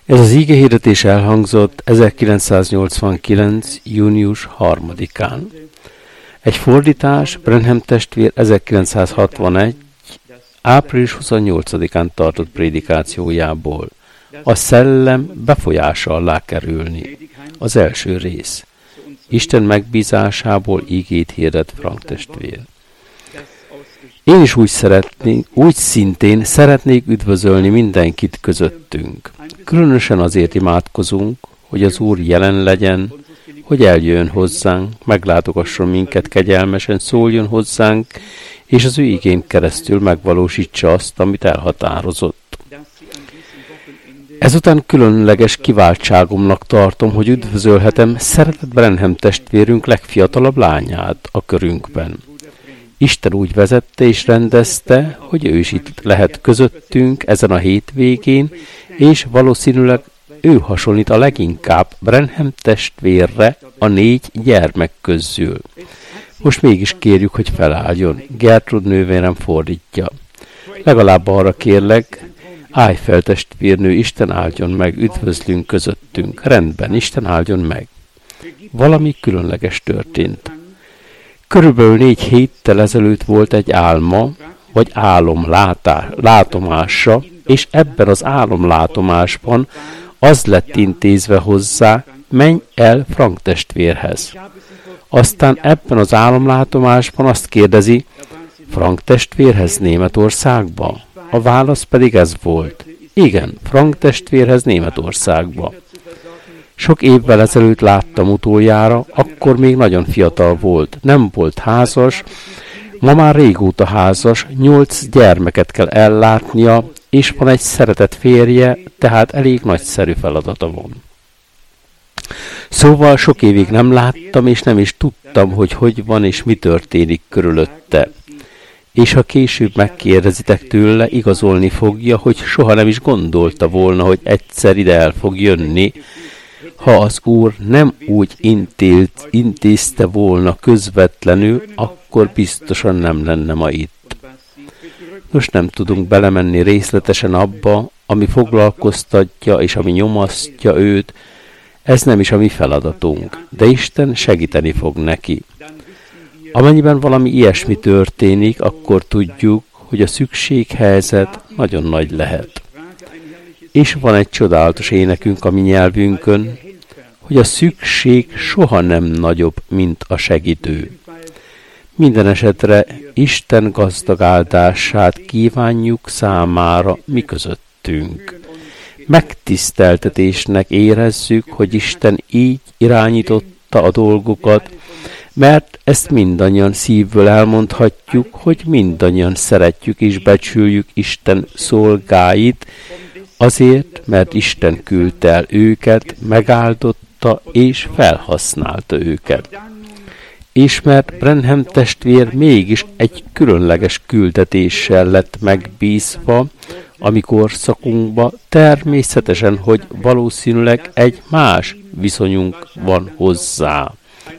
Ez az igehirdetés elhangzott 1989. június 3-án. Egy fordítás Branham testvér 1961. április 28-án tartott prédikációjából. A szellem befolyása alá kerülni. Az első rész. Isten megbízásából igét hirdet Frank testvér. Én is úgy szintén szeretnék üdvözölni mindenkit közöttünk. Különösen azért imádkozunk, hogy az Úr jelen legyen, hogy eljön hozzánk, meglátogasson minket kegyelmesen, szóljon hozzánk, és az ő igén keresztül megvalósítsa azt, amit elhatározott. Ezután különleges kiváltságomnak tartom, hogy üdvözölhetem szeretett Branham testvérünk legfiatalabb lányát a körünkben. Isten úgy vezette és rendezte, hogy ő is itt lehet közöttünk ezen a hétvégén, és valószínűleg ő hasonlít a leginkább Branham testvérre a 4 gyermek közül. Most mégis kérjük, hogy felálljon. Gertrud nővérem fordítja. Legalább arra kérlek, állj fel testvérnő, Isten áldjon meg, üdvözlünk közöttünk. Rendben, Isten áldjon meg. Valami különleges történt. Körülbelül 4 héttel ezelőtt volt egy álma, vagy látomása, és ebben az álomlátomásban az lett intézve hozzá, menj el Frank testvérhez. Aztán ebben az álomlátomásban azt kérdezi, Frank testvérhez Németországba? A válasz pedig ez volt. Igen, Frank testvérhez Németországba. Sok évvel ezelőtt láttam utoljára, akkor még nagyon fiatal volt, nem volt házas, ma már régóta házas, 8 gyermeket kell ellátnia, és van egy szeretett férje, tehát elég nagyszerű feladata van. Szóval sok évig nem láttam, és nem is tudtam, hogy van és mi történik körülötte. És ha később megkérdezitek tőle, igazolni fogja, hogy soha nem is gondolta volna, hogy egyszer ide el fog jönni, ha az Úr nem úgy intézte volna közvetlenül, akkor biztosan nem lenne ma itt. Most nem tudunk belemenni részletesen abba, ami foglalkoztatja és ami nyomasztja őt, ez nem is a mi feladatunk, de Isten segíteni fog neki. Amennyiben valami ilyesmi történik, akkor tudjuk, hogy a szükséghelyzet nagyon nagy lehet. És van egy csodálatos énekünk a mi nyelvünkön, hogy a szükség soha nem nagyobb, mint a segítő. Minden esetre Isten gazdag áldását kívánjuk számára mi közöttünk. Megtiszteltetésnek érezzük, hogy Isten így irányította a dolgokat, mert ezt mindannyian szívből elmondhatjuk, hogy mindannyian szeretjük és becsüljük Isten szolgáit, azért, mert Isten küldte el őket, megáldotta és felhasználta őket. És mert Branham testvér mégis egy különleges küldetéssel lett megbízva, amikor szakunkba, természetesen, hogy valószínűleg egy más viszonyunk van hozzá.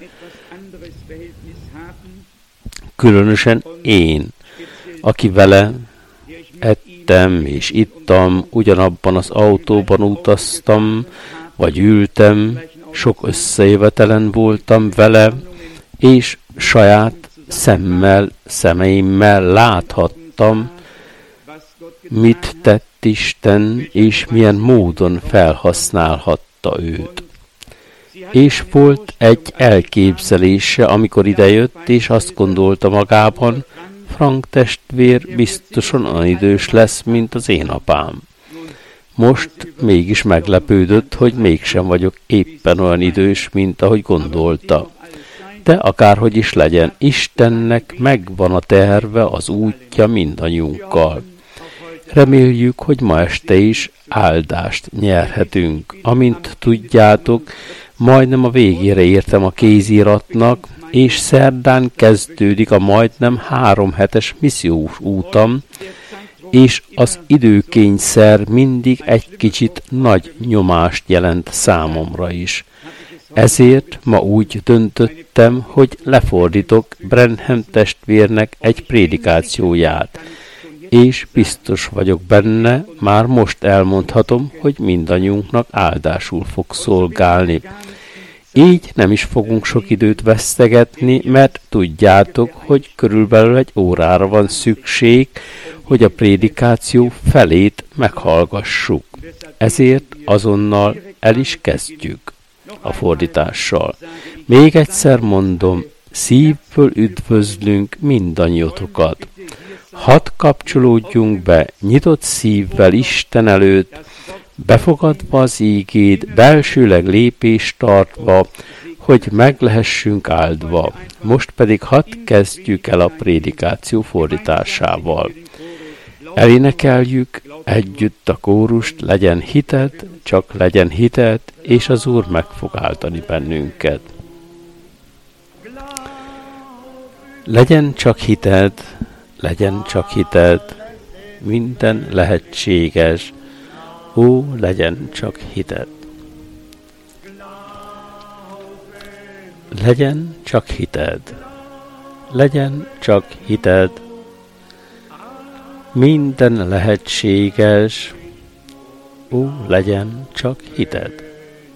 Különösen én, aki vele ettem és ittam, ugyanabban az autóban utaztam, vagy ültem, sok összejövetelen voltam vele, és saját szemeimmel láthattam, mit tett Isten, és milyen módon felhasználhatta őt. És volt egy elképzelése, amikor idejött, és azt gondolta magában, Frank testvér biztosan olyan idős lesz, mint az én apám. Most mégis meglepődött, hogy mégsem vagyok éppen olyan idős, mint ahogy gondolta. De akárhogy is legyen, Istennek megvan a terve, az útja mindannyiunkkal. Reméljük, hogy ma este is áldást nyerhetünk. Amint tudjátok, majdnem a végére értem a kéziratnak, és szerdán kezdődik a majdnem 3 hetes missziós útam, és az időkényszer mindig egy kicsit nagy nyomást jelent számomra is. Ezért ma úgy döntöttem, hogy lefordítok Branham testvérnek egy prédikációját. és biztos vagyok benne, már most elmondhatom, hogy mindannyiunknak áldásul fog szolgálni. Így nem is fogunk sok időt vesztegetni, mert tudjátok, hogy körülbelül 1 órára van szükség, hogy a prédikáció felét meghallgassuk. Ezért azonnal el is kezdjük a fordítással. Még egyszer mondom, szívből üdvözlünk mindannyiótokat. Hadd kapcsolódjunk be nyitott szívvel Isten előtt, befogadva az ígét, belsőleg lépést tartva, hogy meg lehessünk áldva. Most pedig hadd kezdjük el a prédikáció fordításával. Elénekeljük együtt a kórust, legyen hited, csak legyen hited, és az Úr meg fog áltani bennünket. Legyen csak hited, minden lehetséges, ó, legyen csak hited. Legyen csak hited, minden lehetséges, ó, legyen csak hited.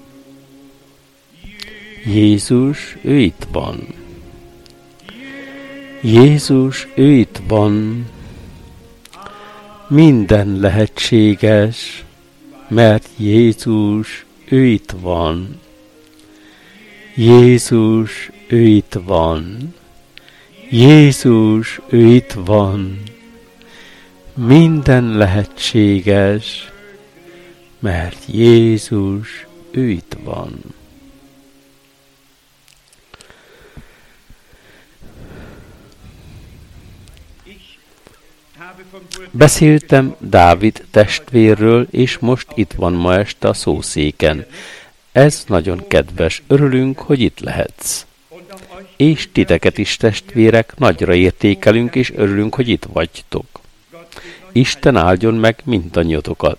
Jézus, ő itt van. Jézus, ő itt van. Minden lehetséges, mert Jézus, ő itt van. Jézus, ő itt van. Jézus, ő itt van. Minden lehetséges, mert Jézus, ő itt van. Beszéltem Dávid testvérről, és most itt van ma este a szószéken. Ez nagyon kedves, örülünk, hogy itt lehetsz. És titeket is, testvérek, nagyra értékelünk, és örülünk, hogy itt vagytok. Isten áldjon meg mindannyiatokat.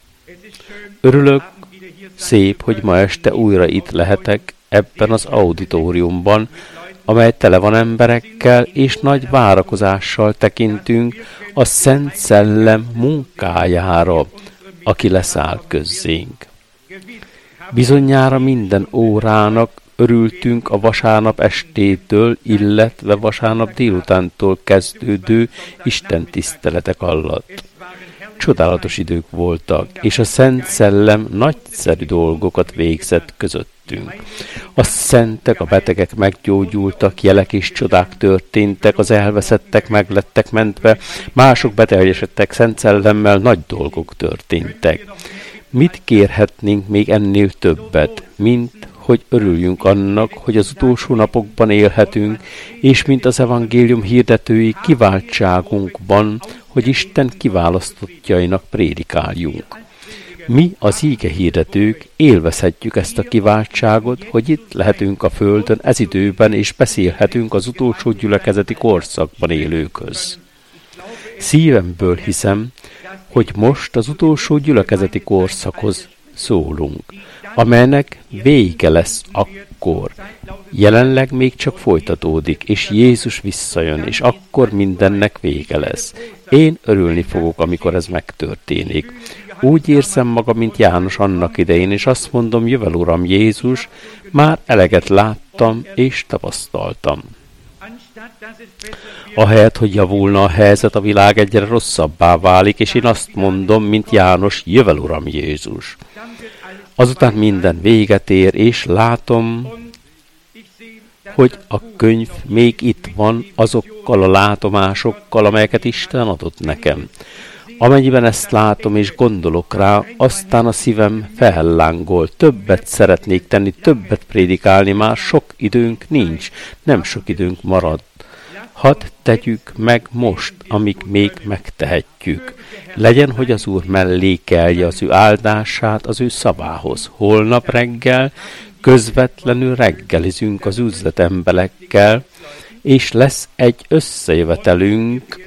Örülök, szép, hogy ma este újra itt lehetek ebben az auditoriumban, amely tele van emberekkel, és nagy várakozással tekintünk a Szent Szellem munkájára, aki leszáll közzénk. Bizonyára minden órának örültünk a vasárnap estétől, illetve vasárnap délutántól kezdődő Isten tiszteletek alatt. Csodálatos idők voltak, és a Szent Szellem nagyszerű dolgokat végzett közöttünk. A szentek, a betegek meggyógyultak, jelek és csodák történtek, az elveszettek meg lettek mentve, mások beteljesedtek Szent Szellemmel, nagy dolgok történtek. Mit kérhetnénk még ennél többet, mint hogy örüljünk annak, hogy az utolsó napokban élhetünk, és mint az evangélium hirdetői kiváltságunkban, hogy Isten kiválasztottjainak prédikáljunk. Mi, az íge hirdetők, élvezhetjük ezt a kiváltságot, hogy itt lehetünk a földön ez időben, és beszélhetünk az utolsó gyülekezeti korszakban élőkhöz. Szívemből hiszem, hogy most az utolsó gyülekezeti korszakhoz szólunk, amelynek vége lesz akkor. Jelenleg még csak folytatódik, és Jézus visszajön, és akkor mindennek vége lesz. Én örülni fogok, amikor ez megtörténik. Úgy érzem magam, mint János annak idején, és azt mondom, jövel Uram Jézus, már eleget láttam és tapasztaltam. Ahelyett, hogy javulna a helyzet, a világ egyre rosszabbá válik, és én azt mondom, mint János, jövel Uram Jézus. Azután minden véget ér, és látom, hogy a könyv még itt van azokkal a látomásokkal, amelyeket Isten adott nekem. Amennyiben ezt látom és gondolok rá, aztán a szívem fellángol, többet szeretnék tenni, többet prédikálni, már sok időnk nincs, nem sok időnk marad. Hadd tegyük meg most, amíg még megtehetjük. Legyen, hogy az Úr mellékelje az ő áldását az ő szavához. Holnap reggel közvetlenül reggelizünk az üzletemberekkel, és lesz egy összejövetelünk.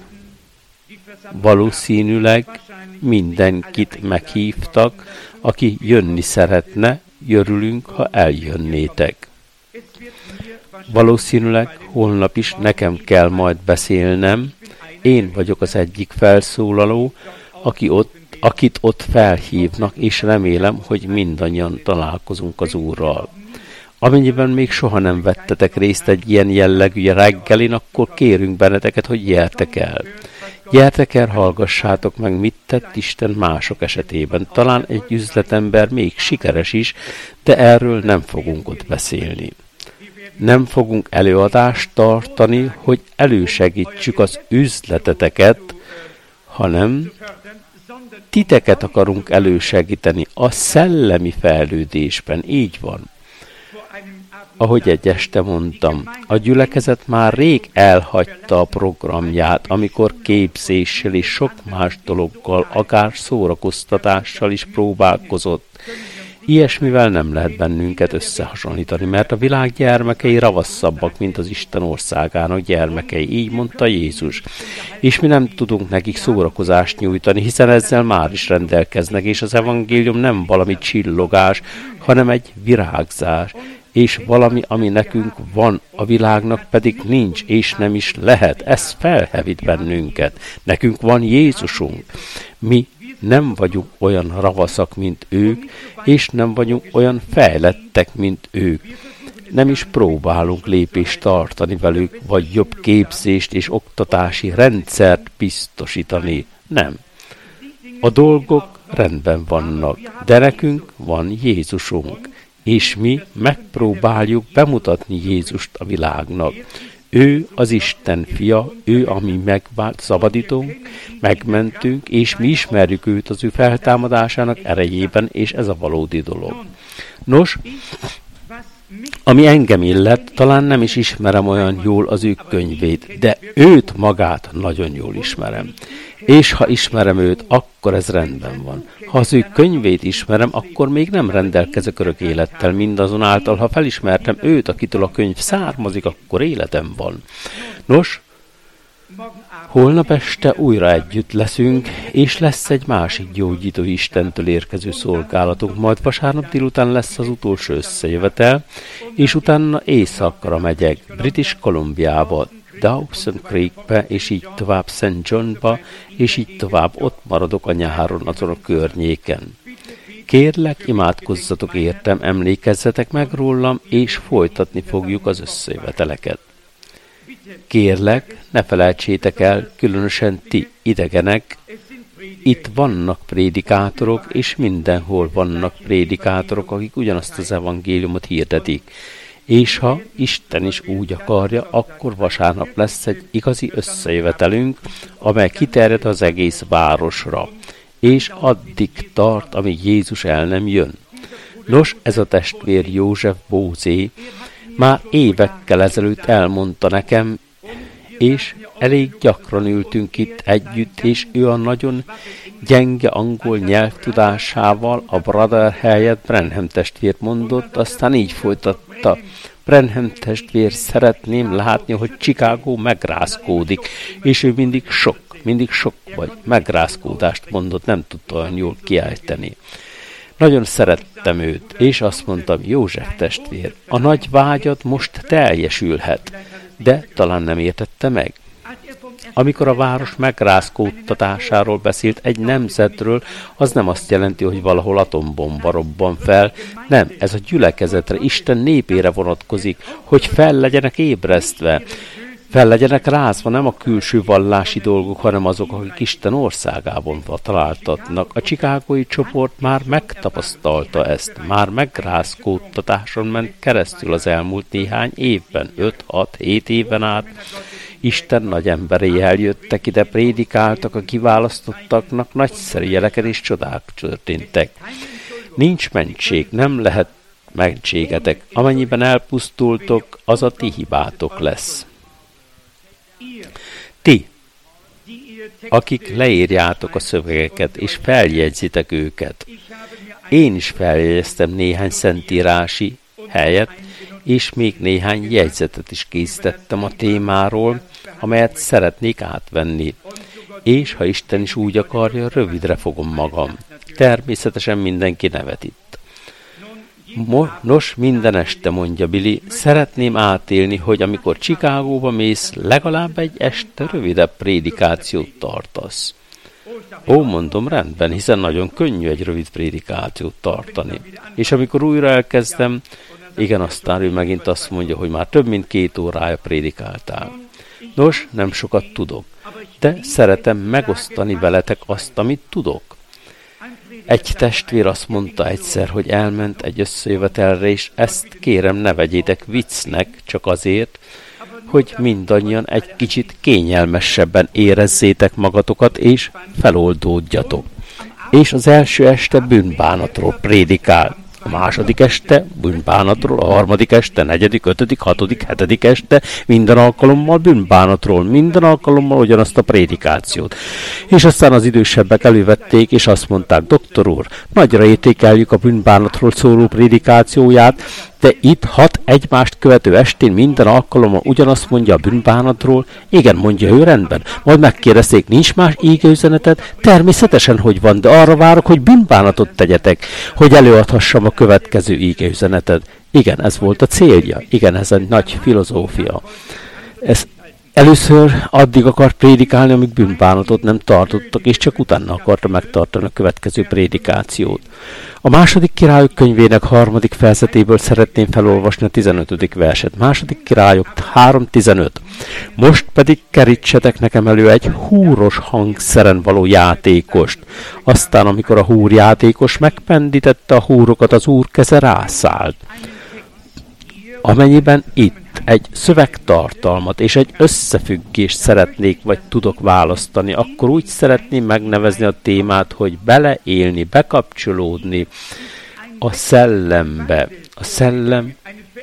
Valószínűleg mindenkit meghívtak, aki jönni szeretne, örülünk, ha eljönnétek. Valószínűleg holnap is nekem kell majd beszélnem, Én vagyok az egyik felszólaló, akit ott felhívnak, és remélem, hogy mindannyian találkozunk az Úrral. Amennyiben még soha nem vettetek részt egy ilyen jellegű reggelin, akkor kérünk benneteket, hogy gyertek el. Gyertek el, hallgassátok meg, mit tett Isten mások esetében. Talán egy üzletember még sikeres is, de erről nem fogunk ott beszélni. Nem fogunk előadást tartani, hogy elősegítsük az üzleteteket, hanem titeket akarunk elősegíteni a szellemi fejlődésben. Így van. Ahogy egy este mondtam, a gyülekezet már rég elhagyta a programját, amikor képzéssel és sok más dologgal, akár szórakoztatással is próbálkozott. Ilyesmivel nem lehet bennünket összehasonlítani, mert a világ gyermekei ravasszabbak, mint az Isten országának gyermekei, így mondta Jézus. És mi nem tudunk nekik szórakozást nyújtani, hiszen ezzel már is rendelkeznek, és az evangélium nem valami csillogás, hanem egy virágzás, és valami, ami nekünk van, a világnak pedig nincs, és nem is lehet. Ez felhevít bennünket. Nekünk van Jézusunk. Mi nem vagyunk olyan ravaszak, mint ők, és nem vagyunk olyan fejlettek, mint ők. Nem is próbálunk lépést tartani velük, vagy jobb képzést és oktatási rendszert biztosítani. Nem. A dolgok rendben vannak, de nekünk van Jézusunk, és mi megpróbáljuk bemutatni Jézust a világnak. Ő az Isten fia, ő a mi szabadítónk, megmentünk, és mi ismerjük őt az ő feltámadásának erejében, és ez a valódi dolog. Nos, ami engem illet, talán nem is ismerem olyan jól az ő könyvét, de őt magát nagyon jól ismerem. És ha ismerem őt, akkor ez rendben van. Ha az ő könyvét ismerem, akkor még nem rendelkezek örök élettel, mindazonáltal, ha felismertem őt, akitől a könyv származik, akkor életem van. Nos, holnap este újra együtt leszünk, és lesz egy másik gyógyító Istentől érkező szolgálatunk, majd vasárnap délután lesz az utolsó összejövetel, és utána északra megyek, British Columbiába, Dawson Creekbe, és így tovább St. Johnba, és így tovább ott maradok a nyáron azon a környéken. Kérlek, imádkozzatok értem, emlékezzetek meg rólam, és folytatni fogjuk az összejöveteleket. Kérlek, ne felejtsétek el, különösen ti idegenek, itt vannak prédikátorok, és mindenhol vannak prédikátorok, akik ugyanazt az evangéliumot hirdetik. És ha Isten is úgy akarja, akkor vasárnap lesz egy igazi összejövetelünk, amely kiterjed az egész városra, és addig tart, amíg Jézus el nem jön. Nos, ez a testvér József Bózé már évekkel ezelőtt elmondta nekem, és elég gyakran ültünk itt együtt, és ő a nagyon gyenge angol nyelvtudásával a brother helyett Branham testvért mondott, aztán így folytatta. Branham testvér, szeretném látni, hogy Chicago megrázkódik, és ő mindig sok vagy megrázkódást mondott, nem tudta olyan jól kiejteni. Nagyon szerettem őt, és azt mondtam, József testvér, a nagy vágyad most teljesülhet, de talán nem értette meg. Amikor a város megrázkódtatásáról beszélt egy nemzetről, az nem azt jelenti, hogy valahol atombomba robban fel. Nem, ez a gyülekezetre, Isten népére vonatkozik, hogy fel legyenek ébresztve. Fel legyenek rázva nem a külső vallási dolgok, hanem azok, akik Isten országában találtatnak. A chicagói csoport már megtapasztalta ezt, már megrázkódtatáson ment keresztül az elmúlt néhány évben, 5-6-7 éven át. Isten nagy emberei eljöttek ide, prédikáltak, a kiválasztottaknak nagyszerű jeleket és csodák történtek. Nincs mentség, nem lehet mentségetek. Amennyiben elpusztultok, az a ti hibátok lesz. Ti, akik leírjátok a szövegeket, és feljegyzitek őket. Én is feljegyeztem néhány szentírási helyet, és még néhány jegyzetet is készítettem a témáról, amelyet szeretnék átvenni. És ha Isten is úgy akarja, rövidre fogom magam. Természetesen mindenki nevet itt. Nos, minden este, mondja Billy, szeretném átélni, hogy amikor Chicagóba mész, legalább egy este rövidebb prédikációt tartasz. Ó, mondom, rendben, hiszen nagyon könnyű egy rövid prédikációt tartani. És amikor újra elkezdem, igen, aztán ő megint azt mondja, hogy már több mint 2 órája prédikáltál. Nos, nem sokat tudok, de szeretem megosztani veletek azt, amit tudok. Egy testvér azt mondta egyszer, hogy elment egy összejövetelre, és ezt kérem, ne vegyétek viccnek, csak azért, hogy mindannyian egy kicsit kényelmesebben érezzétek magatokat, és feloldódjatok. És az első este bűnbánatról prédikál. A második este bűnbánatról, a harmadik este, 4., 5., 6., 7. este minden alkalommal bűnbánatról, minden alkalommal ugyanazt a prédikációt. És aztán az idősebbek elővették, és azt mondták, doktor úr, nagyra értékeljük a bűnbánatról szóló prédikációját, de itt 6 egymást követő estén minden alkalommal ugyanazt mondja a bűnbánatról. Igen, mondja ő, rendben. Majd megkérdezték, nincs más égeüzeneted? Természetesen, hogy van, de arra várok, hogy bűnbánatot tegyetek, hogy előadhassam a következő égeüzeneted. Igen, ez volt a célja. Igen, ez egy nagy filozófia. Ez először addig akart prédikálni, amíg bűnbánatot nem tartottak, és csak utána akarta megtartani a következő prédikációt. A második Királyok könyvének 3. fejezetéből szeretném felolvasni a 15. verset. Második Királyok 3.15. Most pedig kerítsetek nekem elő egy húros hangszeren való játékost. Aztán, amikor a húrjátékos megpendítette a húrokat, az Úr keze rászállt. Amennyiben itt egy szövegtartalmat és egy összefüggést szeretnék vagy tudok választani, akkor úgy szeretném megnevezni a témát, hogy beleélni, bekapcsolódni a szellembe. A szellem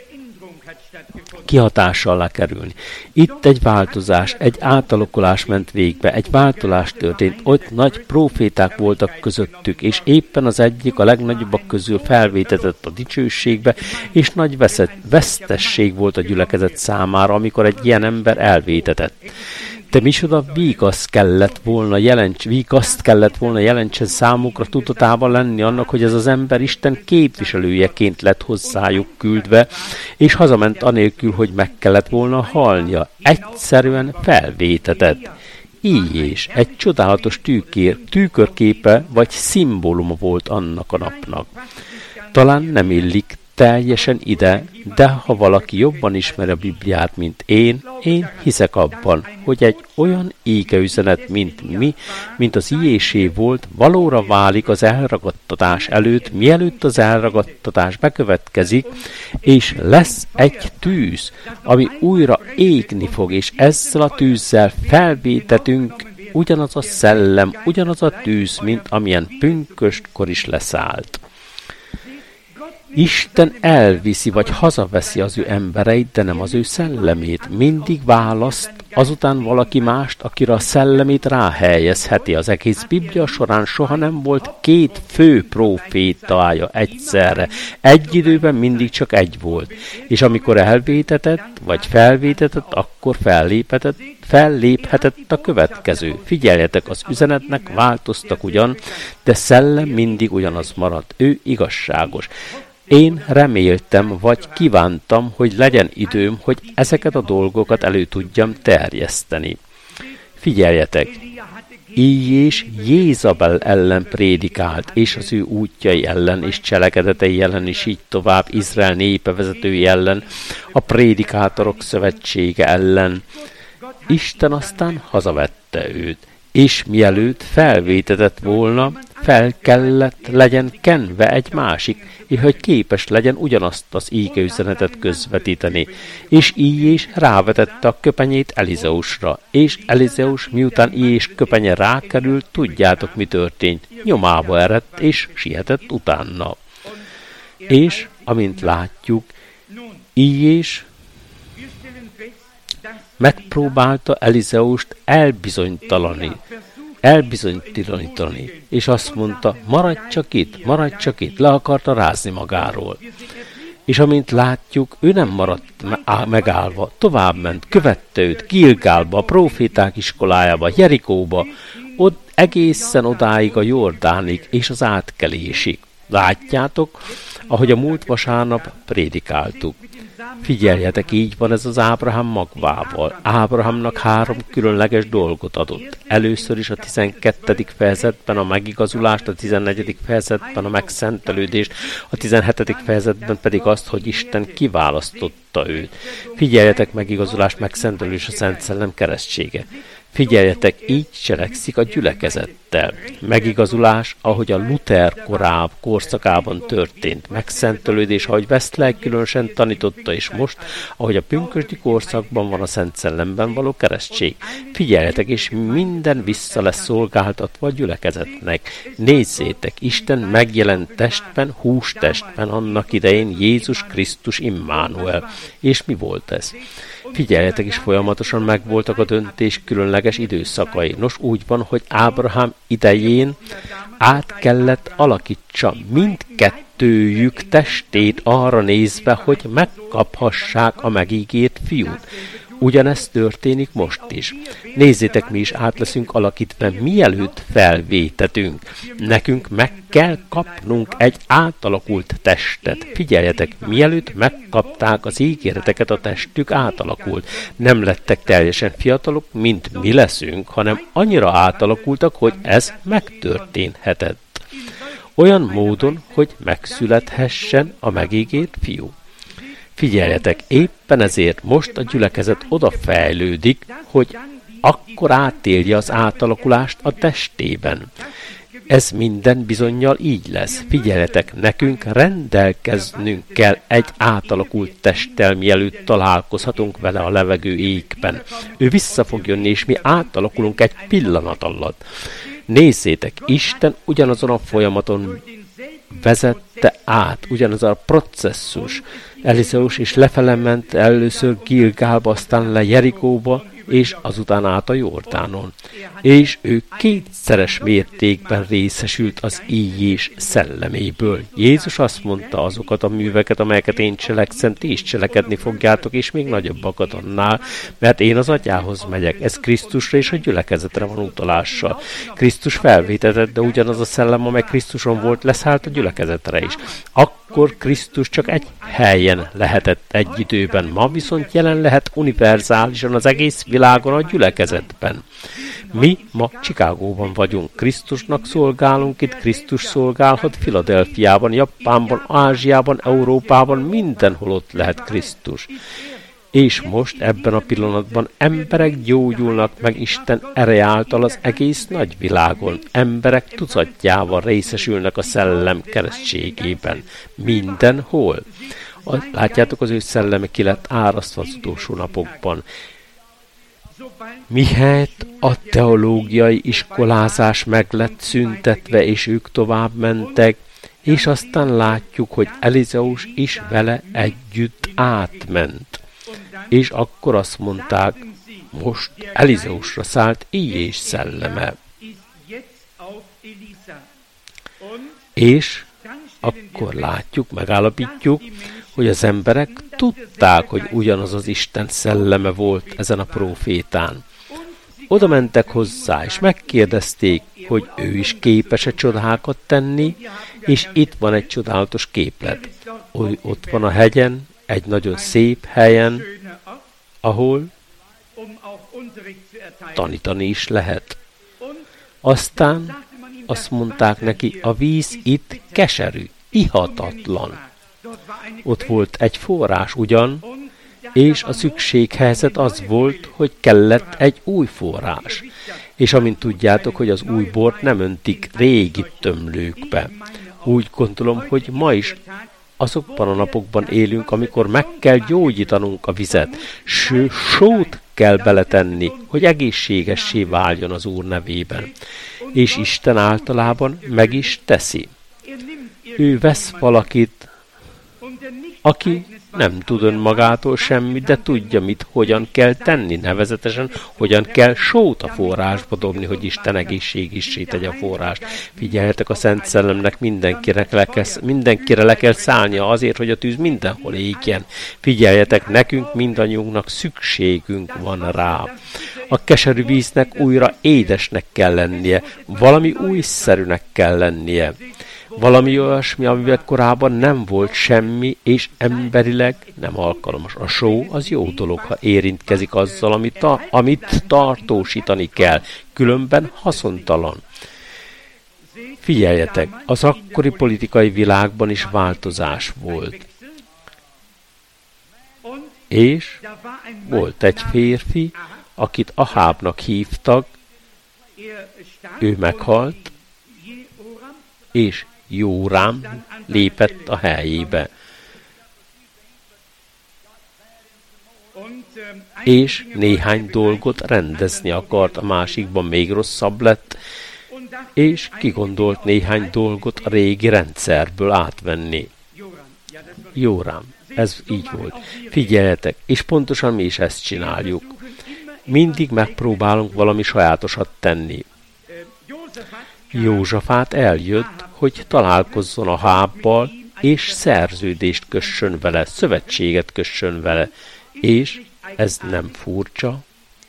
kihatással alá kerülni. Itt egy változás, egy átalakulás ment végbe, egy változás történt, ott nagy próféták voltak közöttük, és éppen az egyik a legnagyobbak közül felvétetett a dicsőségbe, és nagy vesztesség volt a gyülekezet számára, amikor egy ilyen ember elvétetett. De micsoda vígaszt kellett volna jelentsen számukra tudatában lenni annak, hogy ez az ember Isten képviselőjeként lett hozzájuk küldve, és hazament anélkül, hogy meg kellett volna halnia. Egyszerűen felvétetett. Így is egy csodálatos tükörképe vagy szimbóluma volt annak a napnak. Talán nem illik teljesen ide, de ha valaki jobban ismeri a Bibliát, mint én hiszek abban, hogy egy olyan égeüzenet, mint az Iésé volt, valóra válik az elragadtatás előtt, mielőtt az elragadtatás bekövetkezik, és lesz egy tűz, ami újra égni fog, és ezzel a tűzzel felvétetünk ugyanaz a szellem, ugyanaz a tűz, mint amilyen pünköstkor is leszállt. Isten elviszi vagy hazaveszi az ő embereit, de nem az ő szellemét. Mindig választ azután valaki mást, akire a szellemét ráhelyezheti. Az egész Biblia során soha nem volt 2 fő prófétája egyszerre. Egy időben mindig csak egy volt. És amikor elvétetett, vagy felvétetett, akkor felléphetett a következő. Figyeljetek, az üzenetnek változtak ugyan, de szellem mindig ugyanaz maradt. Ő igazságos. Én reméltem, vagy kívántam, hogy legyen időm, hogy ezeket a dolgokat elő tudjam terjeszteni. Figyeljetek! Íjés Jézabel ellen prédikált, és az ő útjai ellen, és cselekedetei ellen, és így tovább Izrael népe vezetői ellen, a prédikátorok szövetsége ellen. Isten aztán hazavette őt, és mielőtt felvétetett volna, fel kellett legyen kenve egy másik, és hogy képes legyen ugyanazt az égeüzenetet közvetíteni. És Íjés rávetette a köpenyét Elizeusra, és Elizeus, miután Íjés köpenye rákerült, tudjátok, mi történt. Nyomába eredt, és sietett utána. És, amint látjuk, Íjés megpróbálta Elizeust elbizonytalanítani, és azt mondta, maradj csak itt, le akarta rázni magáról. És amint látjuk, ő nem maradt megállva, továbbment, követte őt Gilgálba, a próféták iskolájába, Jerikóba, ott egészen odáig a Jordánig és az átkelésig. Látjátok, ahogy a múlt vasárnap prédikáltuk. Figyeljetek, így van ez az Ábrahám magvával. Ábrahámnak 3 különleges dolgot adott. Először is a 12. fejezetben a megigazulást, a 14. fejezetben a megszentelődést, a 17. fejezetben pedig azt, hogy Isten kiválasztotta őt. Figyeljetek, megigazulás, megszentelődés, a Szent Szellem keresztsége. Figyeljetek, így cselekszik a gyülekezettel. Megigazulás, ahogy a Luther korszakában történt. Megszentelődés, ahogy Wesley különösen tanította, és most, ahogy a pünkösdi korszakban van a Szent Szellemben való keresztség. Figyeljetek, és minden vissza lesz szolgáltatva a gyülekezetnek. Nézzétek, Isten megjelent testben, hústestben, annak idején Jézus Krisztus Immanuel. És mi volt ez? Figyeljetek, is folyamatosan megvoltak a döntés különleges időszakai. Nos, úgy van, hogy Ábrahám idején át kellett alakítsa mindkettőjük testét arra nézve, hogy megkaphassák a megígért fiút. Ugyanezt történik most is. Nézzétek, mi is át leszünk alakítva, mielőtt felvétetünk. Nekünk meg kell kapnunk egy átalakult testet. Figyeljetek, mielőtt megkapták az ígéreteket, a testük átalakult. Nem lettek teljesen fiatalok, mint mi leszünk, hanem annyira átalakultak, hogy ez megtörténhetett. Olyan módon, hogy megszülethessen a megígért fiú. Figyeljetek, éppen ezért most a gyülekezet odafejlődik, hogy akkor átélje az átalakulást a testében. Ez minden bizonnyal így lesz. Figyeljetek, nekünk rendelkeznünk kell egy átalakult testtel, mielőtt találkozhatunk vele a levegő égben. Ő vissza fog jönni, és mi átalakulunk egy pillanat alatt. Nézzétek, Isten ugyanazon a folyamaton vezette át, ugyanaz a processzus. Elizeus is lefele ment először Gilgálba, aztán le Jerikóba, és azután át a Jordánon. És ő kétszeres mértékben részesült az íjés szelleméből. Jézus azt mondta, azokat a műveket, amelyeket én cselekszem, ti is cselekedni fogjátok, és még nagyobbakat annál, mert én az Atyához megyek. Ez Krisztusra és a gyülekezetre van utalással. Krisztus felvétetett, de ugyanaz a szellem, amely Krisztuson volt, leszállt a gyülekezetre is. Akkor Krisztus csak egy helyen lehetett egy időben, ma viszont jelen lehet univerzálisan az egész világon a gyülekezetben. Mi ma Chicagóban vagyunk, Krisztusnak szolgálunk, itt Krisztus szolgálhat Filadelfiában, Japánban, Ázsiában, Európában, mindenhol ott lehet Krisztus. És most ebben a pillanatban emberek gyógyulnak meg Isten ereje által az egész nagyvilágon. Emberek tucatjával részesülnek a szellem keresztségében. Mindenhol. Látjátok, az ő szelleme ki lett árasztva az utolsó napokban. Mihelyt a teológiai iskolázás meg lett szüntetve, és ők tovább mentek, és aztán látjuk, hogy Elizeus is vele együtt átment. És akkor azt mondták, most Elizeusra szállt íjés szelleme. És akkor látjuk, megállapítjuk, hogy az emberek tudták, hogy ugyanaz az Isten szelleme volt ezen a prófétán. Oda mentek hozzá, és megkérdezték, hogy ő is képes-e csodákat tenni, és itt van egy csodálatos képlet. Ott van a hegyen, egy nagyon szép helyen, ahol tanítani is lehet. Aztán azt mondták neki, a víz itt keserű, ihatatlan. Ott volt egy forrás ugyan, és a szükséghelyzet az volt, hogy kellett egy új forrás. És amint tudjátok, hogy az új bort nem öntik régi tömlőkbe. Úgy gondolom, hogy ma is azokban a napokban élünk, amikor meg kell gyógyítanunk a vizet, sót kell beletenni, hogy egészségessé váljon az Úr nevében. És Isten általában meg is teszi. Ő vesz valakit, aki nem tud önmagától semmit, de tudja, hogyan kell tenni, nevezetesen, hogyan kell sót a forrásba dobni, hogy Isten egészségissé tegye a forrást. Figyeljetek, a Szent Szellemnek mindenkire le kell szállnia azért, hogy a tűz mindenhol égjen. Figyeljetek, nekünk mindannyiunknak szükségünk van rá. A keserű víznek újra édesnek kell lennie, valami újszerűnek kell lennie. Valami olyasmi, amivel korábban nem volt semmi, és emberileg nem alkalmas. A só az jó dolog, ha érintkezik azzal, amit tartósítani kell, különben haszontalan. Figyeljetek, az akkori politikai világban is változás volt. És volt egy férfi, akit Ahábnak hívtak, ő meghalt, és Jórám lépett a helyébe. És néhány dolgot rendezni akart, a másikban még rosszabb lett, és kigondolt néhány dolgot a régi rendszerből átvenni. Jórám, ez így volt. Figyeljetek, és pontosan mi is ezt csináljuk. Mindig megpróbálunk valami sajátosat tenni. Józsafát eljött, hogy találkozzon Ahábbal, és szerződést kössön vele, szövetséget kössön vele. És ez nem furcsa.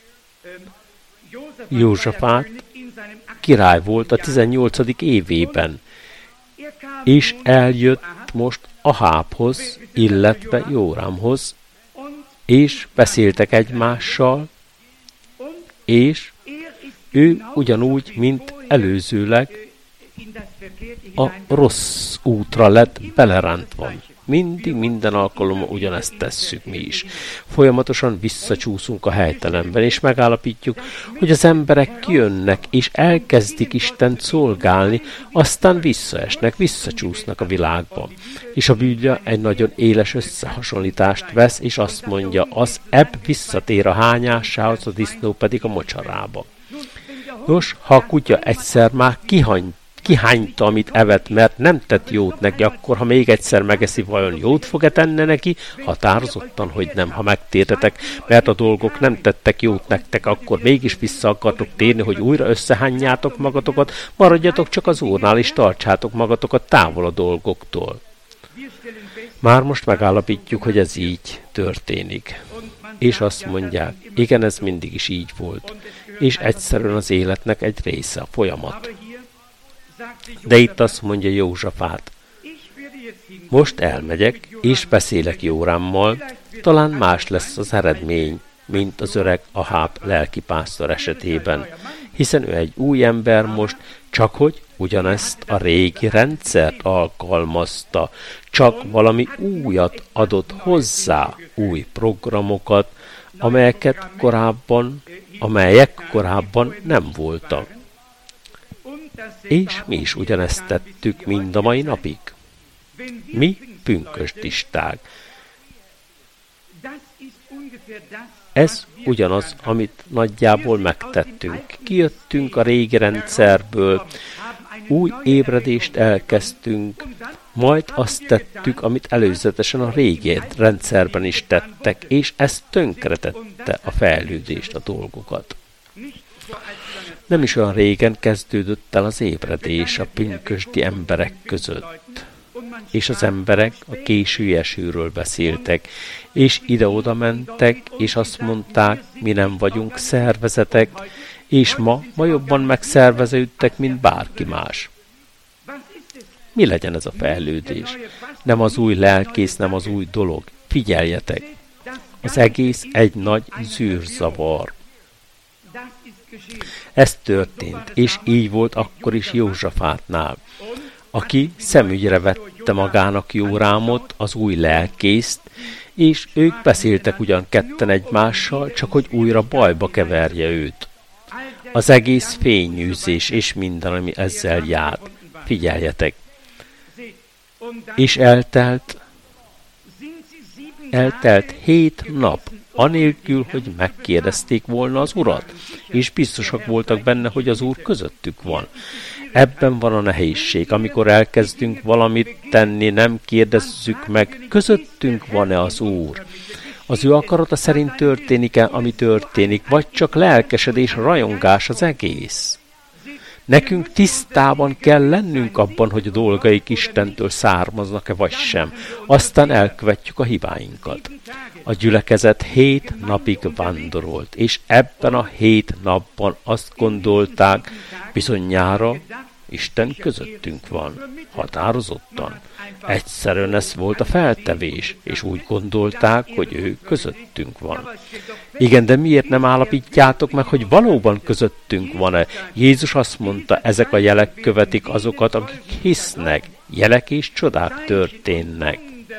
Józsafát király volt a 18. évében, és eljött most Ahábhoz, illetve Jórámhoz, és beszéltek egymással, és ő ugyanúgy, mint előzőleg a rossz útra lett belerántva. Mindig, minden alkalommal ugyanezt tesszük mi is. Folyamatosan visszacsúszunk a helytelenben, és megállapítjuk, hogy az emberek kijönnek, és elkezdik Istent szolgálni, aztán visszaesnek, visszacsúsznak a világban. És a Biblia egy nagyon éles összehasonlítást vesz, és azt mondja, az ebb visszatér a hányásához, a disznó pedig a mocsarába. Nos, ha a kutya egyszer már kihányta, amit evett, mert nem tett jót neki, akkor ha még egyszer megeszi, vajon jót fog-e tenni neki? Határozottan, hogy nem, ha megtértetek, mert a dolgok nem tettek jót nektek, akkor mégis vissza akartok térni, hogy újra összehányjátok magatokat, maradjatok csak az Úrnál, és tartsátok magatokat távol a dolgoktól. Már most megállapítjuk, hogy ez így történik. És azt mondják, igen, ez mindig is így volt. És egyszerűen az életnek egy része, a folyamat. De itt azt mondja Józsafát, most elmegyek, és beszélek Jórámmal, talán más lesz az eredmény, mint az öreg Aháb lelkipásztor esetében, hiszen ő egy új ember most, csak hogy ugyanezt a régi rendszert alkalmazta, csak valami újat adott hozzá, új programokat, amelyek korábban nem voltak. És mi is ugyanezt tettük mind a mai napig. Mi pünkösdisták. Ez ugyanaz, amit nagyjából megtettünk. Kijöttünk a régi rendszerből, új ébredést elkezdtünk, majd azt tettük, amit előzetesen a régi rendszerben is tettek, és ez tönkretette a fejlődést, a dolgokat. Nem is olyan régen kezdődött el az ébredés a pünkösdi emberek között. És az emberek a késői esőről beszéltek, és ide-oda mentek, és azt mondták, mi nem vagyunk szervezetek, és ma jobban megszerveződtek, mint bárki más. Mi legyen ez a fejlődés? Nem az új lelkész, nem az új dolog. Figyeljetek! Az egész egy nagy zűrzavar. Ez történt, és így volt akkor is Józsafátnál, aki szemügyre vette magának Jórámot, az új lelkészt, és ők beszéltek ugyan ketten egymással, csak hogy újra bajba keverje őt. Az egész fényűzés és minden, ami ezzel járt. Figyeljetek! És eltelt 7 nap, anélkül, hogy megkérdezték volna az Urat, és biztosak voltak benne, hogy az Úr közöttük van. Ebben van a nehézség, amikor elkezdünk valamit tenni, nem kérdezzük meg, közöttünk van-e az Úr. Az ő akarata szerint történik-e, ami történik, vagy csak lelkesedés, rajongás az egész. Nekünk tisztában kell lennünk abban, hogy a dolgaik Istentől származnak-e vagy sem. Aztán elkövetjük a hibáinkat. A gyülekezet 7 napig vándorolt, és ebben a 7 napban azt gondolták, bizonyára Isten közöttünk van, határozottan. Egyszerűen ez volt a feltevés, és úgy gondolták, hogy ő közöttünk van. Igen, de miért nem állapítjátok meg, hogy valóban közöttünk van-e? Jézus azt mondta, ezek a jelek követik azokat, akik hisznek. Jelek és csodák történnek.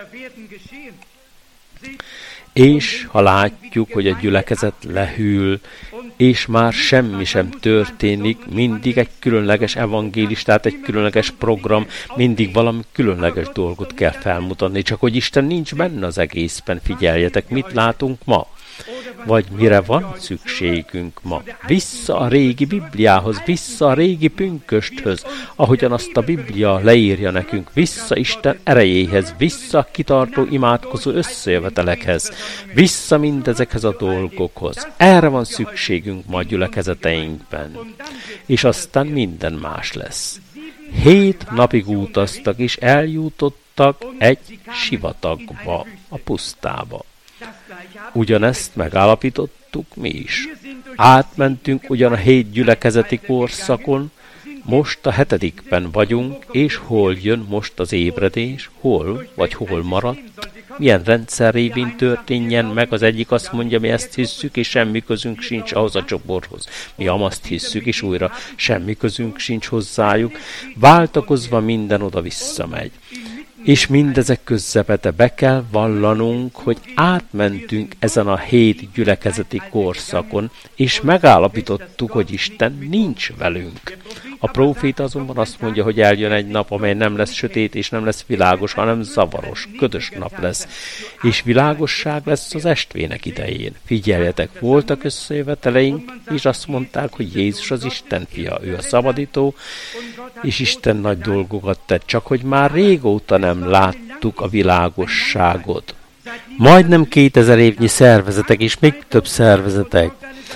És ha látjuk, hogy a gyülekezet lehűl, és már semmi sem történik, mindig egy különleges evangélistát, egy különleges program, mindig valami különleges dolgot kell felmutatni, csak hogy Isten nincs benne az egészben. Figyeljetek, mit látunk ma? Vagy mire van szükségünk ma? Vissza a régi Bibliához, vissza a régi pünkösthöz, ahogyan azt a Biblia leírja nekünk, vissza Isten erejéhez, vissza a kitartó imádkozó összejövetelekhez, vissza mindezekhez a dolgokhoz. Erre van szükségünk ma a gyülekezeteinkben. És aztán minden más lesz. 7 napig utaztak, és eljutottak egy sivatagba, a pusztába. Ugyanezt megállapítottuk mi is. Átmentünk ugyan a 7 gyülekezeti korszakon, most a 7. vagyunk, és hol jön most az ébredés, hol maradt, milyen rendszer révén történjen meg. Az egyik azt mondja, mi ezt hisszük, és semmi közünk sincs ahhoz a csoporthoz. Mi azt hisszük, és újra semmi közünk sincs hozzájuk. Váltakozva minden oda-vissza megy. És mindezek közepete be kell vallanunk, hogy átmentünk ezen a 7 gyülekezeti korszakon, és megállapítottuk, hogy Isten nincs velünk. A próféta azonban azt mondja, hogy eljön egy nap, amely nem lesz sötét és nem lesz világos, hanem zavaros, ködös nap lesz. És világosság lesz az estvének idején. Figyeljetek, voltak összejöveteleink, és azt mondták, hogy Jézus az Isten fia, ő a szabadító, és Isten nagy dolgokat tett, csak hogy már régóta nem láttuk a világosságot. Majdnem 2000 évnyi szervezetek, és még több szervezetek.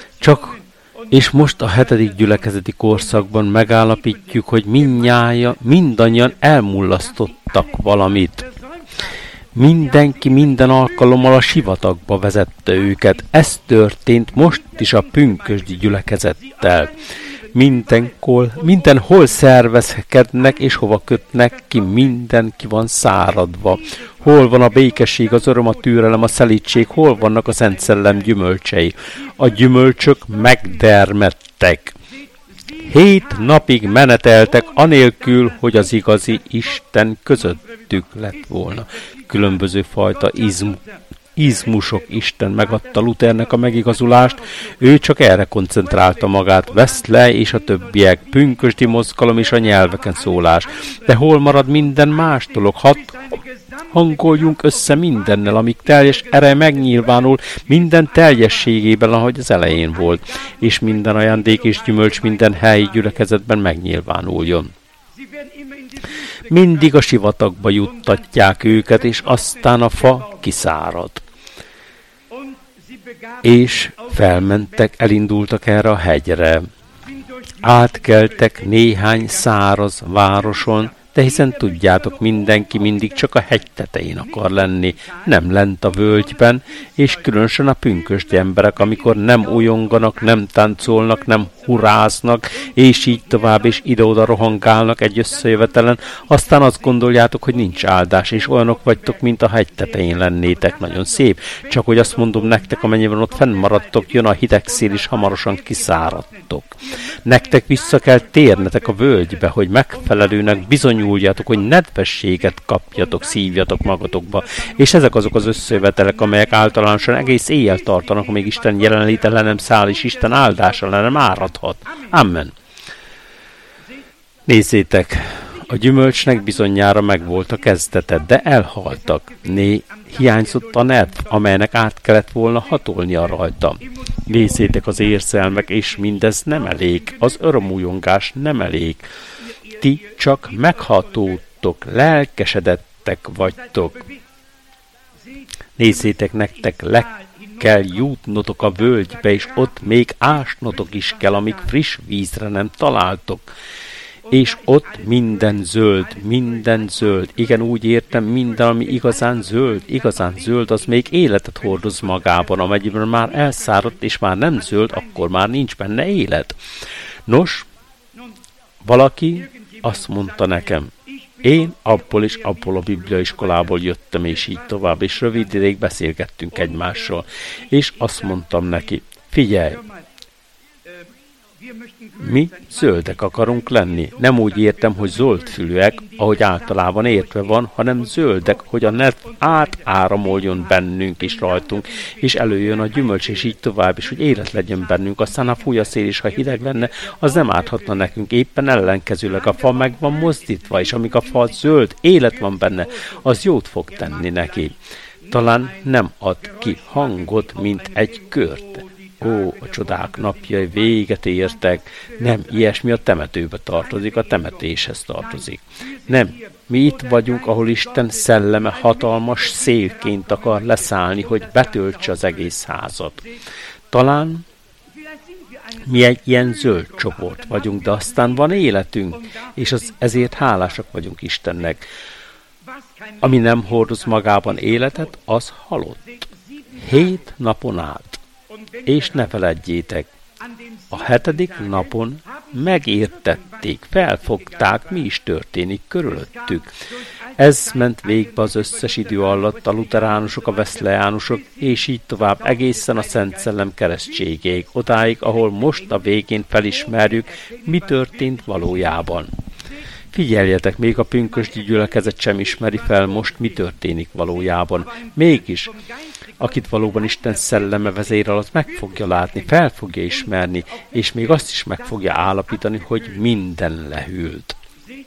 És most a 7. gyülekezeti korszakban megállapítjuk, hogy mindannyian elmullasztottak valamit. Mindenki minden alkalommal a sivatagba vezette őket. Ez történt most is a pünkösdi gyülekezettel. Mindenhol szervezkednek, és hova kötnek ki, mindenki van száradva. Hol van a békesség, az öröm, a türelem, a szelídség, hol vannak a Szent Szellem gyümölcsei? A gyümölcsök megdermedtek. 7 napig meneteltek, anélkül, hogy az igazi Isten közöttük lett volna. Különböző fajta izmusok. Isten megadta Luthernek a megigazulást, ő csak erre koncentrálta magát. Wesley és a többiek, pünkösdi mozgalom és a nyelveken szólás. De hol marad minden más dolog? Hangoljunk össze mindennel, amíg teljes ereje megnyilvánul minden teljességében, ahogy az elején volt, és minden ajándék és gyümölcs minden helyi gyülekezetben megnyilvánuljon. Mindig a sivatagba juttatják őket, és aztán a fa kiszárad. És felmentek, elindultak erre a hegyre. Átkeltek néhány száraz városon, de hiszen tudjátok, mindenki mindig csak a hegy tetején akar lenni, nem lent a völgyben, és különösen a pünkösdi emberek, amikor nem újonganak, nem táncolnak, nem hurráznak, és így tovább, és ide-oda rohangálnak egy összejövetelen, aztán azt gondoljátok, hogy nincs áldás, és olyanok vagytok, mint a hegy tetején lennétek. Nagyon szép, csak hogy azt mondom nektek, amennyiben ott fennmaradtok, jön a hideg szél, és hamarosan kiszáradtok. Nektek vissza kell térnetek a völgybe, hogy megfelelőnek bizonyuljatok, hogy nedvességet kapjatok, szívjatok magatokba. És ezek azok az összejövetelek, amelyek általánosan egész éjjel tartanak, amíg Isten jelenléte le nem száll, és Isten áldása le nem áradhat. Amen. Nézzétek, a gyümölcsnek bizonyára megvolt a kezdete, de elhaltak. Hiányzott a nedv, amelynek át kellett volna hatolnia rajta. Nézzétek, az érzelmek, és mindez nem elég. Az örömújongás nem elég. Ti csak meghatódtok, lelkesedettek vagytok. Nézzétek, nektek kell jutnotok a völgybe, és ott még ásnotok is kell, amíg friss vízre nem találtok. És ott minden zöld. Igen, úgy értem, minden, ami igazán zöld, az még életet hordoz magában, amennyiben már elszáradt, és már nem zöld, akkor már nincs benne élet. Nos, valaki azt mondta nekem, én abból a bibliaiskolából jöttem, és így tovább, és rövid ideig beszélgettünk egymással, és azt mondtam neki, figyelj, mi zöldek akarunk lenni. Nem úgy értem, hogy zöldfülűek, ahogy általában értve van, hanem zöldek, hogy a net átáramoljon bennünk és rajtunk, és előjön a gyümölcs, és így tovább, és hogy élet legyen bennünk. Aztán ha fúj a szél, és ha hideg lenne, az nem árthatna nekünk. Éppen ellenkezőleg a fa meg van mozdítva, és amíg a fa zöld, élet van benne, az jót fog tenni neki. Talán nem ad ki hangot, mint egy kört. Ó, a csodák napjai véget értek. Nem, ilyesmi a temetőbe tartozik, a temetéshez tartozik. Nem, mi itt vagyunk, ahol Isten szelleme hatalmas szélként akar leszállni, hogy betöltse az egész házat. Talán mi egy ilyen zöld csoport vagyunk, de aztán van életünk, és ezért hálásak vagyunk Istennek. Ami nem hordoz magában életet, az halott. 7 napon át. És ne feledjétek, a 7. napon megértették, felfogták, mi is történik körülöttük. Ez ment végbe az összes idő alatt, a luteránusok, a wesleyánusok, és így tovább egészen a Szent Szellem keresztségéig, odáig, ahol most a végén felismerjük, mi történt valójában. Figyeljetek, még a pünkösdi gyülekezet sem ismeri fel most, mi történik valójában. Mégis, akit valóban Isten szelleme vezérel, az meg fogja látni, fel fogja ismerni, és még azt is meg fogja állapítani, hogy minden lehűlt.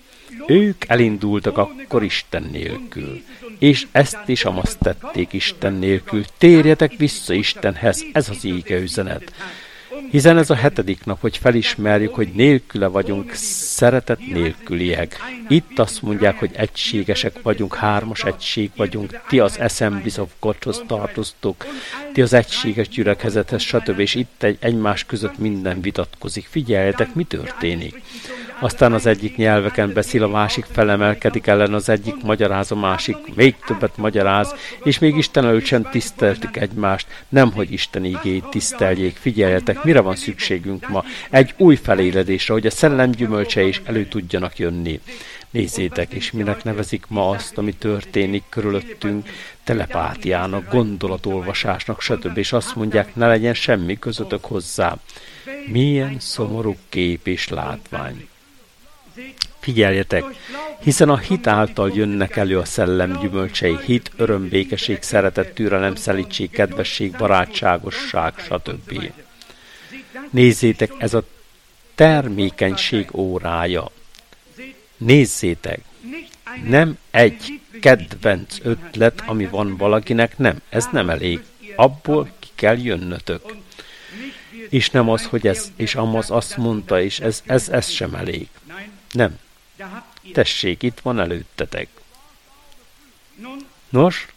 Ők elindultak akkor Isten nélkül, és ezt is amazt tették Isten nélkül. Térjetek vissza Istenhez, ez az ége üzenet. Hiszen ez a 7. nap, hogy felismerjük, hogy nélküle vagyunk, szeretet nélküliek. Itt azt mondják, hogy egységesek vagyunk, 3 egység vagyunk, ti az Assemblies of Godhoz tartoztok, ti az egységes gyülekezethez, stb. És itt egymás között minden vitatkozik. Figyeljetek, mi történik. Aztán az egyik nyelveken beszél, a másik felemelkedik ellen, az egyik magyaráz, a másik még többet magyaráz, és még Isten előtt sem tiszteltik egymást, nemhogy Isten igéjét tiszteljék. Figyeljetek, mire van szükségünk ma? Egy új feléledésre, hogy a szellem gyümölcsei is elő tudjanak jönni. Nézzétek, és minek nevezik ma azt, ami történik körülöttünk, telepátiának, gondolatolvasásnak, stb. És azt mondják, ne legyen semmi közöttök hozzá. Milyen szomorú kép és látvány. Figyeljetek, hiszen a hit által jönnek elő a szellem gyümölcsei, hit, öröm, békesség, szeretet, türelem, szelídség, kedvesség, barátságosság, stb. Nézzétek, ez a termékenység órája. Nézzétek, nem egy kedvenc ötlet, ami van valakinek, nem, ez nem elég. Abból ki kell jönnötök. És nem az, hogy ez, és Amaz azt mondta, és ez sem elég. Nem. Tessék, itt van előttetek. Nos,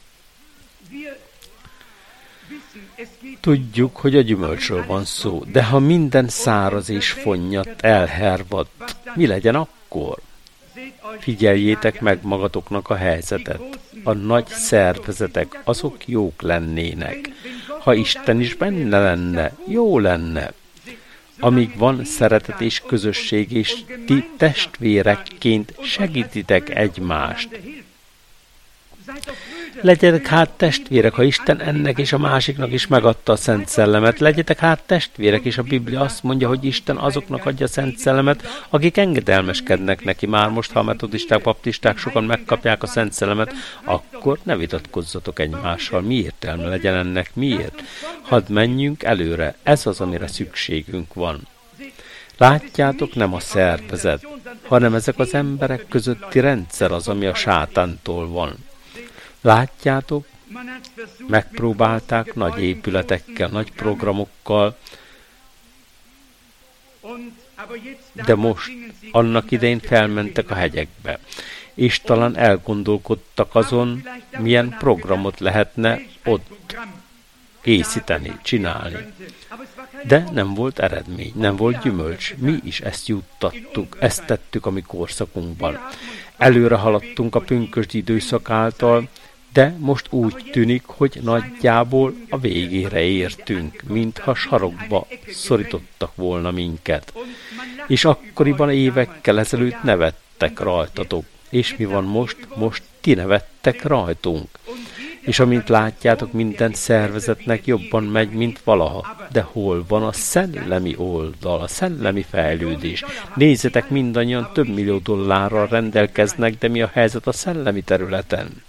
tudjuk, hogy a gyümölcsről van szó, de ha minden száraz és fonnyadt, elhervadt, mi legyen akkor? Figyeljétek meg magatoknak a helyzetet. A nagy szervezetek, azok jók lennének. Ha Isten is benne lenne, jó lenne. Amíg van szeretet és közösség, és ti testvérekként segítitek egymást. Legyetek hát testvérek, ha Isten ennek és a másiknak is megadta a Szent Szellemet. Legyetek hát testvérek, és a Biblia azt mondja, hogy Isten azoknak adja a Szent Szellemet, akik engedelmeskednek neki. Már most, ha a metodisták, baptisták sokan megkapják a Szent Szellemet, akkor ne vitatkozzatok egymással. Mi értelme legyen ennek? Miért? Hadd menjünk előre. Ez az, amire szükségünk van. Látjátok, nem a szervezet, hanem ezek az emberek közötti rendszer az, ami a sátántól van. Látjátok, megpróbálták nagy épületekkel, nagy programokkal, de most annak idején felmentek a hegyekbe, és talán elgondolkodtak azon, milyen programot lehetne ott készíteni, csinálni. De nem volt eredmény, nem volt gyümölcs. Mi is ezt juttattuk, ezt tettük a mi korszakunkban. Előre haladtunk a pünkösdi időszak által, de most úgy tűnik, hogy nagyjából a végére értünk, mintha sarokba szorítottak volna minket. És akkoriban évekkel ezelőtt nevettek. nevettek rajtatok. És mi van most? Most ti nevettek rajtunk. És amint látjátok, minden szervezetnek jobban megy, mint valaha. De hol van a szellemi oldal, a szellemi fejlődés? Nézzetek, mindannyian több millió dollárral rendelkeznek, de mi a helyzet a szellemi területen?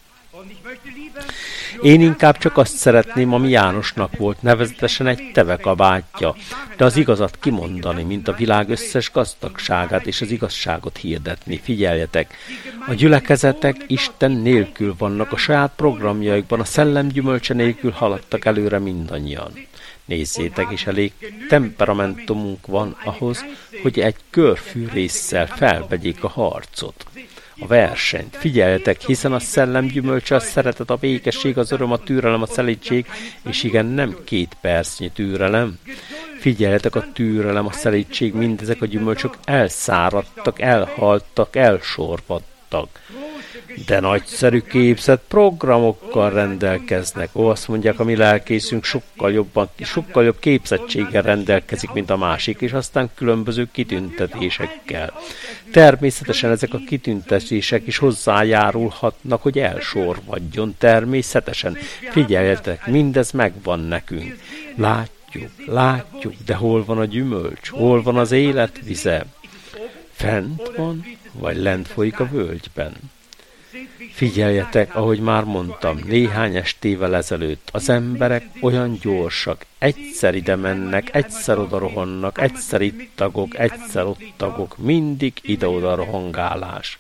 Én inkább csak azt szeretném, ami Jánosnak volt, nevezetesen egy tevekabátja, de az igazat kimondani, mint a világ összes gazdagságát és az igazságot hirdetni. Figyeljetek! A gyülekezetek Isten nélkül vannak, a saját programjaikban, a szellem gyümölcse nélkül haladtak előre mindannyian. Nézzétek, és elég temperamentumunk van ahhoz, hogy egy körfűrésszel felvegyék a harcot. A versenyt. Figyeljetek, hiszen a szellem gyümölcse a szeretet, a békesség, az öröm, a türelem, a szelídség, és igen, nem 2 percnyi türelem. Figyeljetek, a türelem, a szelídség, mindezek a gyümölcsök elszáradtak, elhaltak, elsorvadtak. De nagyszerű képzett programokkal rendelkeznek. Azt mondják, a mi lelkészünk sokkal jobb képzettséggel rendelkezik, mint a másik, és aztán különböző kitüntetésekkel. Természetesen ezek a kitüntetések is hozzájárulhatnak, hogy elsorvadjon. Természetesen. Figyeljetek, mindez megvan nekünk. Látjuk, de hol van a gyümölcs? Hol van az életvize? Fent van, vagy lent folyik a völgyben? Figyeljetek, ahogy már mondtam, néhány estével ezelőtt, az emberek olyan gyorsak, egyszer ide mennek, egyszer oda rohannak, egyszer itt tagok, egyszer ott tagok, mindig ide-oda rohangálás.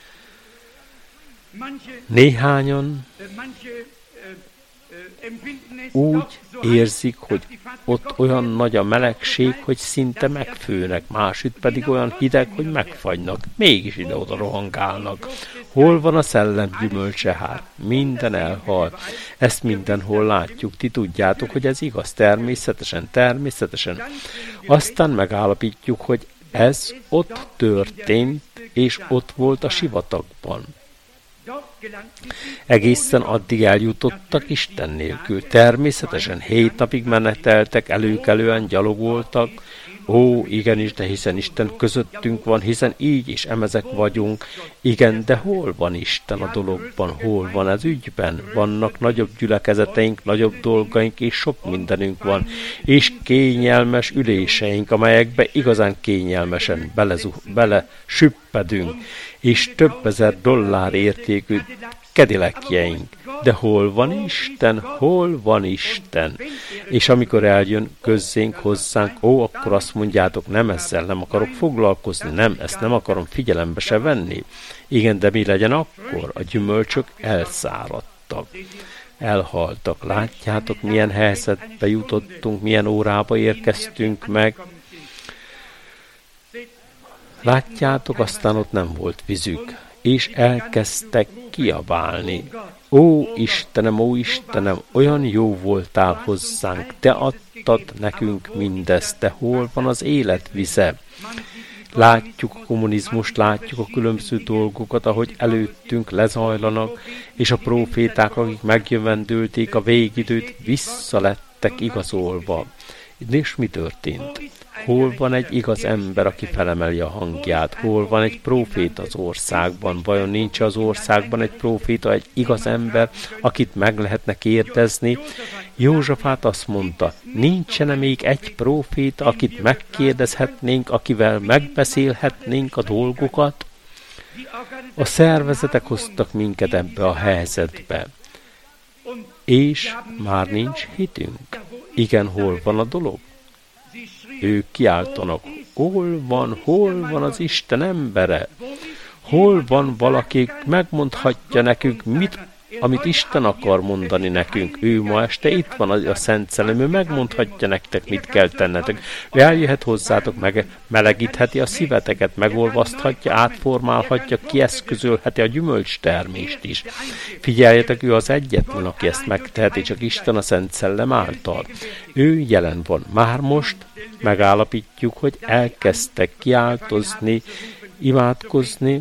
Néhányan úgy érzik, hogy ott olyan nagy a melegség, hogy szinte megfőnek, másütt pedig olyan hideg, hogy megfagynak, mégis ide-oda rohangálnak. Hol van a szellem gyümölcse hát? Minden elhal. Ezt mindenhol látjuk, ti tudjátok, hogy ez igaz, természetesen. Aztán megállapítjuk, hogy ez ott történt, és ott volt a sivatagban. Egészen addig eljutottak Isten nélkül. Természetesen 7 napig meneteltek, előkelően gyalogoltak. Ó, igenis, de hiszen Isten közöttünk van, hiszen így is emezek vagyunk. Igen, de hol van Isten a dologban? Hol van az ügyben? Vannak nagyobb gyülekezeteink, nagyobb dolgaink, és sok mindenünk van. És kényelmes üléseink, amelyekbe igazán kényelmesen belesüppedünk. És több ezer dollár értékű kedilekjeink. De hol van Isten? Hol van Isten? És amikor eljön közzénk, hozzánk, akkor azt mondjátok, nem ezzel nem akarok foglalkozni, nem, ezt nem akarom figyelembe se venni. Igen, de mi legyen akkor? A gyümölcsök elszáradtak, elhaltak. Látjátok, milyen helyzetbe jutottunk, milyen órába érkeztünk meg. Látjátok, aztán ott nem volt vízük, és elkezdtek kiabálni. Ó Istenem, olyan jó voltál hozzánk, te adtad nekünk mindezt, de hol van az életvize? Látjuk a kommunizmust, látjuk a különböző dolgokat, ahogy előttünk lezajlanak, és a próféták, akik megjövendölték a végidőt, visszalettek igazolva. És mi történt? Hol van egy igaz ember, aki felemeli a hangját? Hol van egy próféta az országban? Vajon nincs az országban egy próféta, egy igaz ember, akit meg lehetne kérdezni? Józsafát azt mondta, nincsene még egy próféta, akit megkérdezhetnénk, akivel megbeszélhetnénk a dolgokat? A szervezetek hoztak minket ebbe a helyzetbe. És már nincs hitünk. Igen, hol van a dolog? Ők kiáltanak, hol van az Isten embere? Hol van valaki, megmondhatja nekünk, amit Isten akar mondani nekünk? Ő ma este itt van a Szent Szellem, ő megmondhatja nektek, mit kell tennetek. Ő eljöhet hozzátok, melegítheti a szíveteket, megolvaszthatja, átformálhatja, kieszközölheti a gyümölcstermést is. Figyeljetek, ő az egyetlen, aki ezt megteheti, csak Isten a Szent Szellem által. Ő jelen van. Már most megállapítjuk, hogy elkezdtek kiáltozni, imádkozni,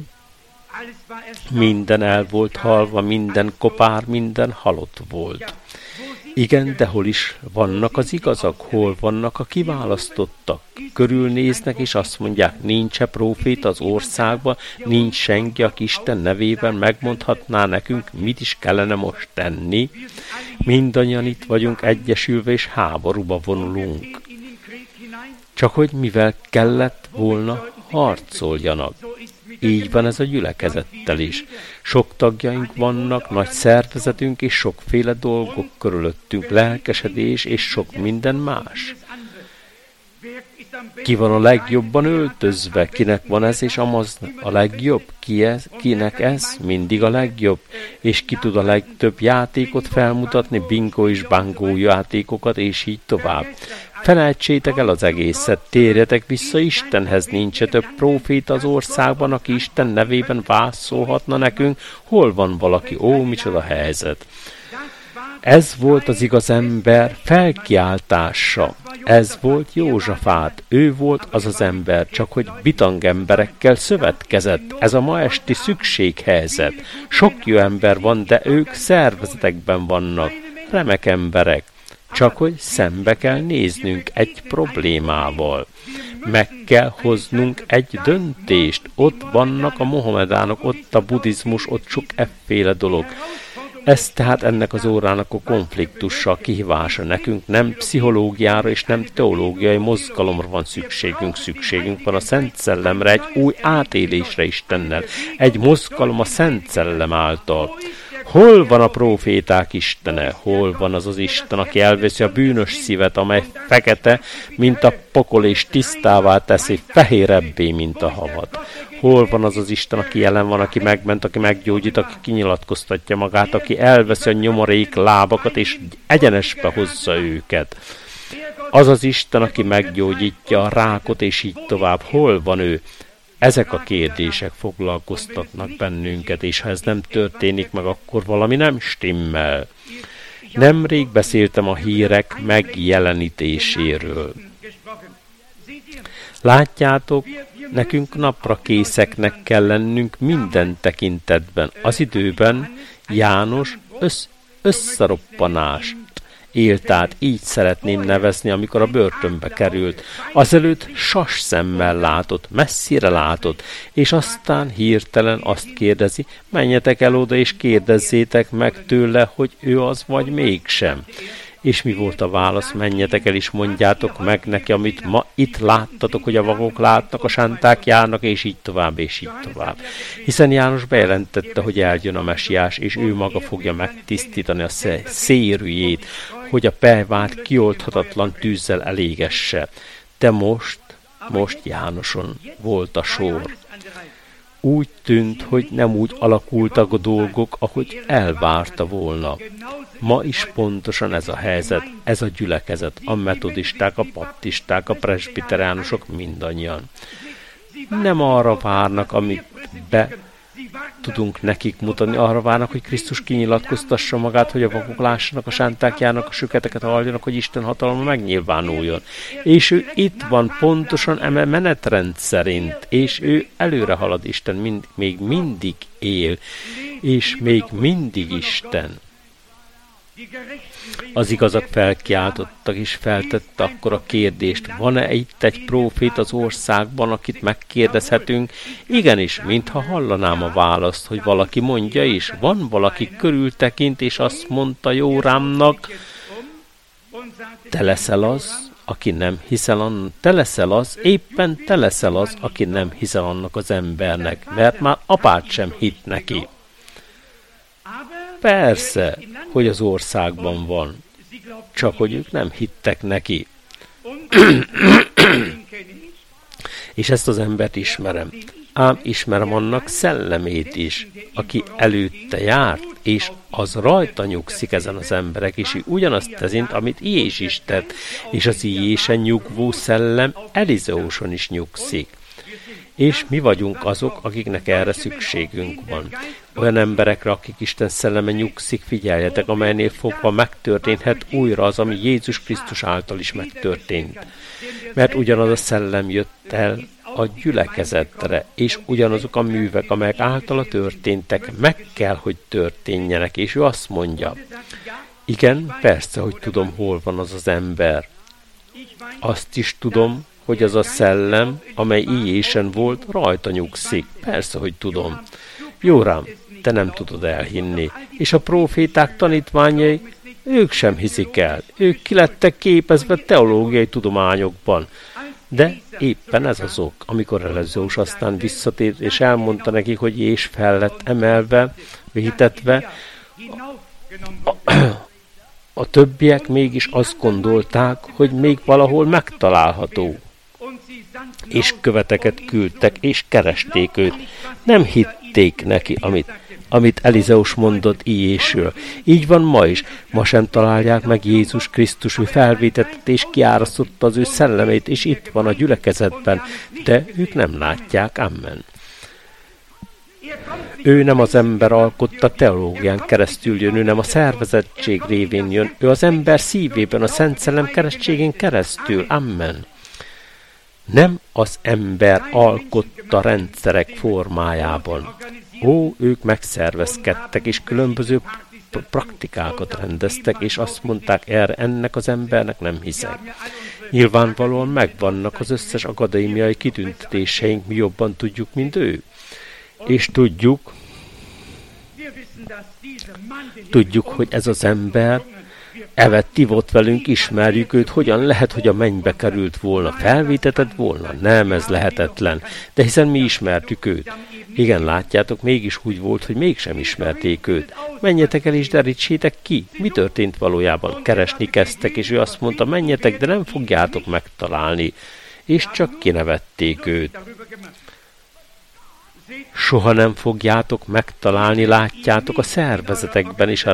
minden el volt halva, minden kopár, minden halott volt. Igen, de hol is vannak az igazak, hol vannak a kiválasztottak? Körülnéznek, és azt mondják, nincs-e próféta az országban, nincs senki, aki Isten nevében megmondhatná nekünk, mit is kellene most tenni. Mindannyian itt vagyunk egyesülve, és háborúba vonulunk. Csak hogy mivel kellett volna harcoljanak. Így van ez a gyülekezettel is. Sok tagjaink vannak, nagy szervezetünk és sokféle dolgok körülöttünk, lelkesedés és sok minden más. Ki van a legjobban öltözve? Kinek van ez és amaz a legjobb? Kinek ez? Mindig a legjobb. És ki tud a legtöbb játékot felmutatni, bingo és bangó játékokat, és így tovább. Felejtsétek el az egészet, térjetek vissza Istenhez, nincs több próféta az országban, aki Isten nevében válaszolhatna nekünk, hol van valaki, ó, micsoda helyzet. Ez volt az igaz ember felkiáltása, ez volt Józsafát, ő volt az az ember, csak hogy bitang emberekkel szövetkezett, ez a ma esti szükséghelyzet. Sok jó ember van, de ők szervezetekben vannak, remek emberek. Csak hogy szembe kell néznünk egy problémával. Meg kell hoznunk egy döntést. Ott vannak a mohamedánok, ott a buddhizmus, ott sok efféle dolog. Ez tehát ennek az órának a konfliktusa, a kihívása. Nekünk nem pszichológiára és nem teológiai mozgalomra van szükségünk. Szükségünk van a Szent Szellemre, egy új átélésre Istennel. Egy mozgalom a Szent Szellem által. Hol van a próféták Istene? Hol van az az Isten, aki elveszi a bűnös szívet, amely fekete, mint a pokol, és tisztává teszi, fehérebbé, mint a havat? Hol van az az Isten, aki jelen van, aki megment, aki meggyógyít, aki kinyilatkoztatja magát, aki elveszi a nyomorék lábakat, és egyenesbe hozza őket? Az az Isten, aki meggyógyítja a rákot, és így tovább. Hol van ő? Ezek a kérdések foglalkoztatnak bennünket, és ha ez nem történik meg, akkor valami nem stimmel. Nemrég beszéltem a hírek megjelenítéséről. Látjátok, nekünk napra készeknek kell lennünk minden tekintetben. Az időben János összeroppanást élt át, így szeretném nevezni, amikor a börtönbe került. Azelőtt sas szemmel látott, messzire látott, és aztán hirtelen azt kérdezi, menjetek el oda, és kérdezzétek meg tőle, hogy ő az vagy mégsem. És mi volt a válasz? Menjetek el, és mondjátok meg neki, amit ma itt láttatok, hogy a vakok látnak, a sánták járnak, és így tovább, és így tovább. Hiszen János bejelentette, hogy eljön a Mesiás, és ő maga fogja megtisztítani a szérűjét, hogy a pehvát kiolthatatlan tűzzel elégesse. De most Jánoson volt a sor. Úgy tűnt, hogy nem úgy alakultak a dolgok, ahogy elvárta volna. Ma is pontosan ez a helyzet, ez a gyülekezet, a metodisták, a baptisták, a presbiteránusok mindannyian. Nem arra várnak, amit be tudunk nekik mutatni, arra várnak, hogy Krisztus kinyilatkoztassa magát, hogy a vakok lássanak, a sánták járnak, a süketeket halljanak, hogy Isten hatalma megnyilvánuljon. És ő itt van pontosan eme menetrend szerint, és ő előre halad, Isten még mindig él, és még mindig Isten. Az igazak felkiáltottak, és feltette akkor a kérdést, van-e itt egy prófét az országban, akit megkérdezhetünk? Igenis, mintha hallanám a választ, hogy valaki mondja is, van valaki körültekint, és azt mondta Jórámnak, te leszel az, aki nem hiszel annak, te leszel az, éppen te leszel az, aki nem hiszel annak az embernek, mert már apát sem hitt neki. Persze, hogy az országban van, csak hogy ők nem hittek neki. És ezt az embert ismerem. Ám ismerem annak szellemét is, aki előtte járt, és az rajta nyugszik ezen az emberek, és ő ugyanazt tezint, amit Ilyés is tett, és az Ilyésen nyugvó szellem Elizeóson is nyugszik. És mi vagyunk azok, akiknek erre szükségünk van. Olyan emberekre, akik Isten szelleme nyugszik, figyeljetek, amelynél fogva megtörténhet újra az, ami Jézus Krisztus által is megtörtént. Mert ugyanaz a szellem jött el a gyülekezetre, és ugyanazok a művek, amelyek általa történtek, meg kell, hogy történjenek, és ő azt mondja, Igen, persze, hogy tudom, hol van az az ember. Azt is tudom, hogy az a szellem, amely éjésen volt, rajta nyugszik. Persze, hogy tudom. Jórám, te nem tudod elhinni. És a próféták tanítványai, ők sem hiszik el. Ők ki lettek képezve teológiai tudományokban. De éppen ez az ok, amikor Elezős aztán visszatért, és elmondta nekik, hogy és fel lett emelve, hitetve, a többiek mégis azt gondolták, hogy még valahol megtalálható. És követeket küldtek, és keresték őt. Nem hitték neki, amit Elizeus mondott Íjésről. Így van ma is. Ma sem találják meg Jézus Krisztus, hogy felvétetett és kiárasztotta az ő szellemét, és itt van a gyülekezetben, de ők nem látják. Amen. Ő nem az ember alkotta teológián keresztül jön, ő nem a szervezettség révén jön, ő az ember szívében, a Szent Szellem keresztségén keresztül. Amen. Nem az ember alkotta rendszerek formájában. Ők megszervezkedtek, és különböző praktikákat rendeztek, és azt mondták, ennek az embernek nem hiszek. Nyilvánvalóan megvannak az összes akadémiai kitüntetéseink, mi jobban tudjuk, mint ő. És tudjuk, hogy ez az ember evett, ivott velünk, ismerjük őt, hogyan lehet, hogy a mennybe került volna, felvétetett volna? Nem, ez lehetetlen. De hiszen mi ismertük őt. Igen, látjátok, mégis úgy volt, hogy mégsem ismerték őt. Menjetek el és derítsétek ki. Mi történt valójában? Keresni kezdtek, és ő azt mondta, menjetek, de nem fogjátok megtalálni. És csak kinevették őt. Soha nem fogjátok megtalálni, látjátok, a szervezetekben és a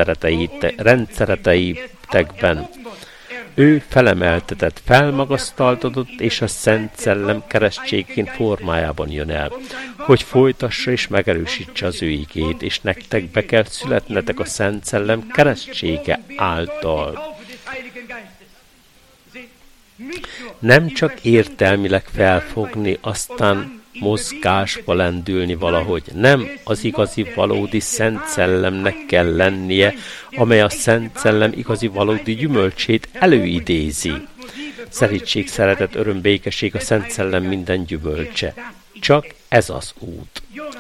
rendszereteitekben. Ő felemeltetett, felmagasztaltatott, és a Szent Szellem keresztségén formájában jön el, hogy folytassa és megerősítse az ő igét, és nektek be kell születnetek a Szent Szellem keresztsége által. Nem csak értelmileg felfogni, aztán mozgásba lendülni valahogy. Nem, az igazi valódi Szent Szellemnek kell lennie, amely a Szent Szellem igazi valódi gyümölcsét előidézi. Szerítség, szeretet, öröm, békesség, a Szent Szellem minden gyümölcse. Csak ez az út.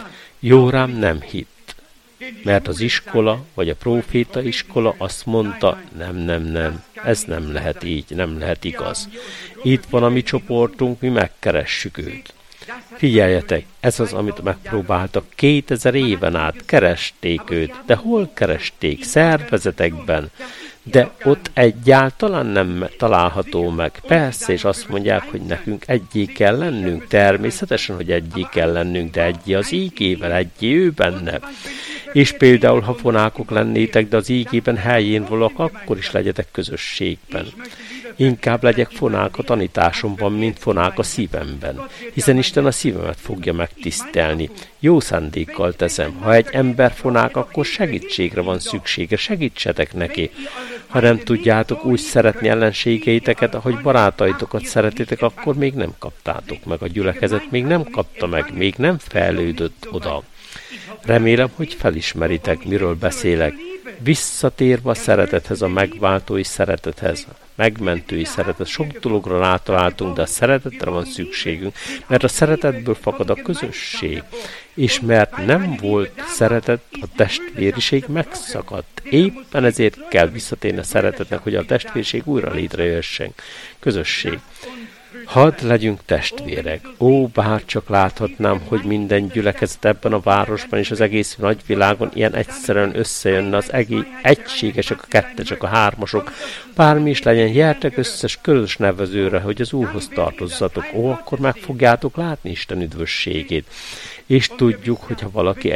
Jórám nem hitt, mert az iskola, vagy a próféta iskola azt mondta, nem, ez nem lehet így, nem lehet igaz. Itt van a mi csoportunk, mi megkeressük őt. Figyeljetek, ez az, amit megpróbáltak 2000 éven át, keresték őt, de hol keresték? Szervezetekben. De ott egyáltalán nem található meg. Persze, és azt mondják, hogy nekünk egyé kell lennünk. Természetesen, hogy egyé kell lennünk, de egyé az ígével, egyé ő benne. És például, ha fonákok lennétek, de az ígében helyén valók, akkor is legyetek közösségben. Inkább legyek fonák a tanításomban, mint fonák a szívemben, hiszen Isten a szívemet fogja megtisztelni. Jó szándékkal teszem. Ha egy ember fonák, akkor segítségre van szüksége, segítsetek neki. Ha nem tudjátok úgy szeretni ellenségeiteket, ahogy barátaitokat szeretitek, akkor még nem kaptátok meg. A gyülekezet még nem kapta meg, még nem fejlődött oda. Remélem, hogy felismeritek, miről beszélek. Visszatérve a szeretethez, a megváltói szeretethez, megmentői szeretet. Sok dologra rátaláltunk, de a szeretetre van szükségünk, mert a szeretetből fakad a közösség. És mert nem volt szeretet, a testvériség megszakadt. Éppen ezért kell visszatérni a szeretetnek, hogy a testvériség újra létrejöjjön. Közösség. Hadd legyünk testvérek. Bárcsak láthatnám, hogy minden gyülekezet ebben a városban és az egész nagyvilágon ilyen egyszerűen összejönne az egységesek, a kettesek, a hármasok. Bármi is legyen, gyertek összes közös nevezőre, hogy az Úrhoz tartozzatok. Akkor meg fogjátok látni Isten üdvösségét. És tudjuk, hogyha valaki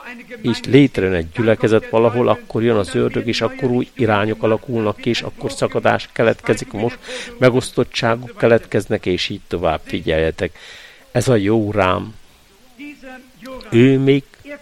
és létrejön egy gyülekezet valahol, akkor jön az ördög, és akkor új irányok alakulnak ki, és akkor szakadás keletkezik, most megosztottságok keletkeznek, és így tovább. Figyeljetek. Ez a Jórám. Ő még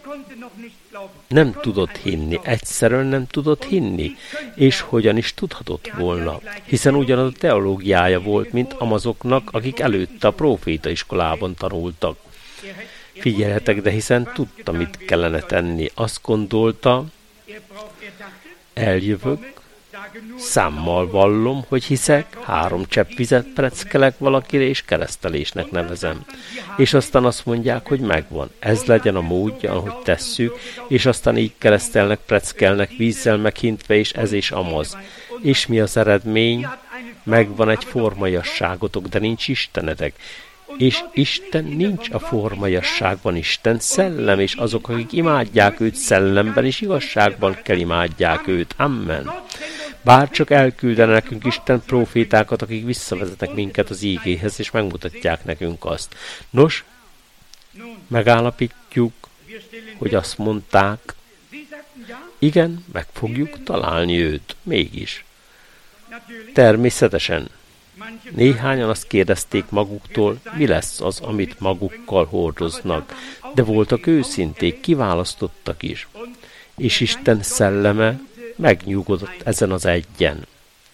nem tudott hinni, egyszerűen nem tudott hinni, és hogyan is tudhatott volna, hiszen ugyanaz a teológiája volt, mint amazoknak, akik előtte a próféta iskolában tanultak. Figyeljetek, de hiszen tudta, mit kellene tenni. Azt gondolta, Eljövök, számmal vallom, hogy hiszek, 3 csepp vizet preckelek valakire, és keresztelésnek nevezem. És aztán azt mondják, hogy megvan. Ez legyen a módja, ahogy tesszük, és aztán így keresztelnek, preckelnek, vízzel meghintve, és ez és amaz. És mi az eredmény? Megvan egy formaiasságotok, de nincs Istenetek. És Isten nincs a formaiasságban, Isten szellem, és azok, akik imádják őt szellemben és igazságban kell imádják őt. Amen. Bárcsak elküldene nekünk Isten prófétákat, akik visszavezetnek minket az ígéhez, és megmutatják nekünk azt. Nos, megállapítjuk, hogy azt mondták, igen, meg fogjuk találni őt, mégis. Természetesen. Néhányan azt kérdezték maguktól, mi lesz az, amit magukkal hordoznak, de voltak őszinték, kiválasztottak is. És Isten szelleme megnyugodott ezen az egyen.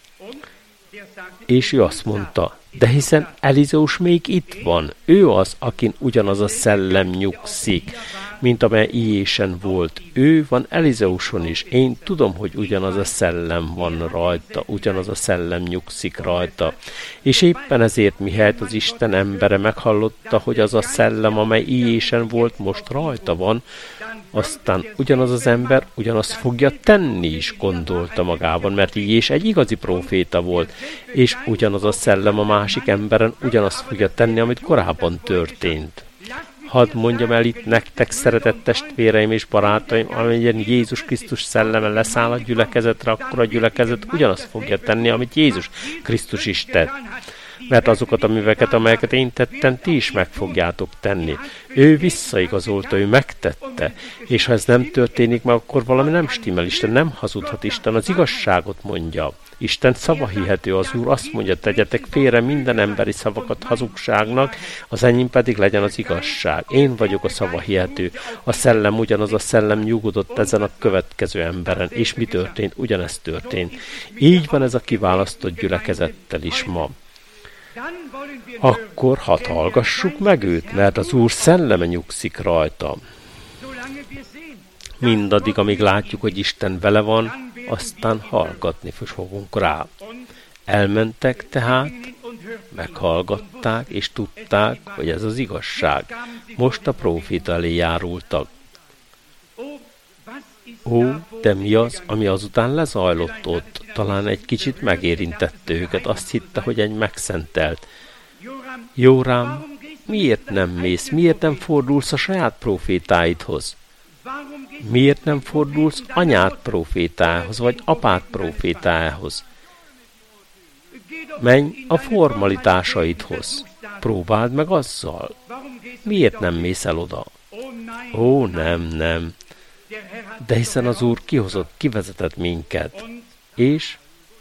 És ő azt mondta, de hiszen Elizeus még itt van, ő az, akin ugyanaz a szellem nyugszik, mint amely Iésen volt. Ő van Elizeuson is. Én tudom, hogy ugyanaz a szellem van rajta, ugyanaz a szellem nyugszik rajta. És éppen ezért, mihelyt az Isten embere meghallotta, hogy az a szellem, amely Iésen volt, most rajta van, aztán ugyanaz az ember ugyanazt fogja tenni is, gondolta magában, mert Iés egy igazi próféta volt, és ugyanaz a szellem a másik emberen ugyanazt fogja tenni, amit korábban történt. Hadd mondjam el itt nektek, szeretett testvéreim és barátaim, amilyen Jézus Krisztus szelleme leszáll a gyülekezetre, akkor a gyülekezet ugyanazt fogja tenni, amit Jézus Krisztus is tett. Mert azokat a műveket, amelyeket én tettem, ti is meg fogjátok tenni. Ő visszaigazolta, ő megtette, és ha ez nem történik meg, akkor valami nem stimmel. Isten nem hazudhat, Isten az igazságot mondja. Isten szavahihető, az Úr azt mondja, tegyetek félre minden emberi szavakat hazugságnak, az enyém pedig legyen az igazság. Én vagyok a szavahihető. A szellem ugyanaz, a szellem nyugodott ezen a következő emberen. És mi történt? Ugyanezt történt. Így van ez a kiválasztott gyülekezettel is ma. Akkor hadd hallgassuk meg őt, mert az Úr szelleme nyugszik rajta. Mindaddig, amíg látjuk, hogy Isten vele van, aztán hallgatni fogunk rá. Elmentek tehát, meghallgatták, és tudták, hogy ez az igazság. Most a próféta elé járultak. Ó, de mi az, ami azután lezajlott ott? Talán egy kicsit megérintette őket, azt hitte, hogy egy megszentelt. Jórám, miért nem mész? Miért nem fordulsz a saját prófétáidhoz? Miért nem fordulsz anyád prófétához, vagy apád prófétához? Menj a formalitásaidhoz. Próbáld meg azzal. Miért nem mész el oda? Ó, nem. De hiszen az Úr kihozott, kivezetett minket. És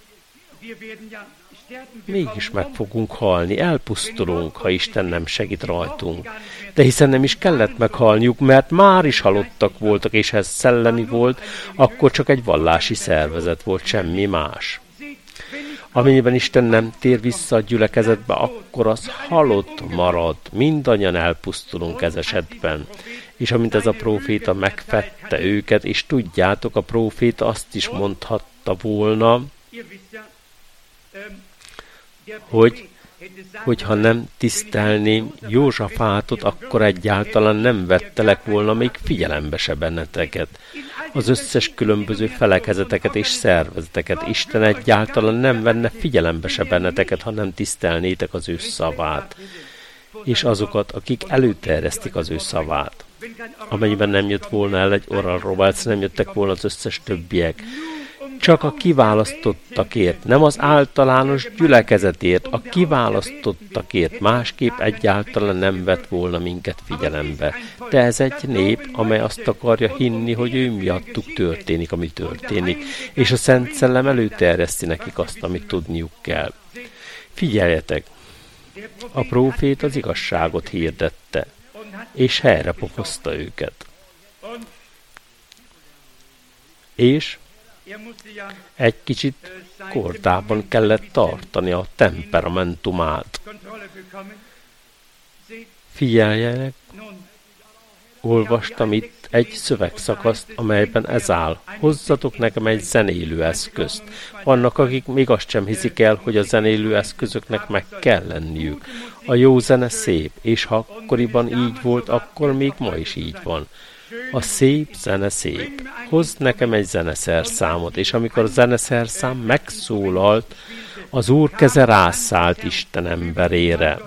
mégis meg fogunk halni, elpusztulunk, ha Isten nem segít rajtunk. De hiszen nem is kellett meghalniuk, mert már is halottak voltak, és ha ez szellemi volt, akkor csak egy vallási szervezet volt, semmi más. Amennyiben Isten nem tér vissza a gyülekezetbe, akkor az halott marad. Mindannyian elpusztulunk ez esetben. És amint ez a próféta megfette őket, és tudjátok, a próféta azt is mondhatta volna, hogy ha nem tisztelném Józsafátot, akkor egyáltalán nem vettelek volna még figyelembe se benneteket. Az összes különböző felekezeteket és szervezeteket Isten egyáltalán nem venne figyelembe se benneteket, ha nem tisztelnétek az ő szavát. És azokat, akik előterjesztik az ő szavát. Amennyiben nem jött volna el egy Oral Roberts, nem jöttek volna az összes többiek. Csak a kiválasztottakért, nem az általános gyülekezetért, a kiválasztottakért, másképp egyáltalán nem vett volna minket figyelembe. De ez egy nép, amely azt akarja hinni, hogy ő miattuk történik, ami történik, és a Szent Szellem előterjeszti nekik azt, amit tudniuk kell. Figyeljetek! A prófét az igazságot hirdette, és helyre pofozta őket. És egy kicsit kordában kellett tartani a temperamentumát. Figyeljenek, olvastam itt egy szövegszakaszt, amelyben ez áll. Hozzatok nekem egy zenélő eszközt. Vannak, akik még azt sem hiszik el, hogy a zenélő eszközöknek meg kell lenniük. A jó zene szép, és ha akkoriban így volt, akkor még ma is így van. A szép zene szép. Hozd nekem egy zeneszerszámot, és amikor a zeneszerszám megszólalt, az Úr keze rászállt Isten emberére.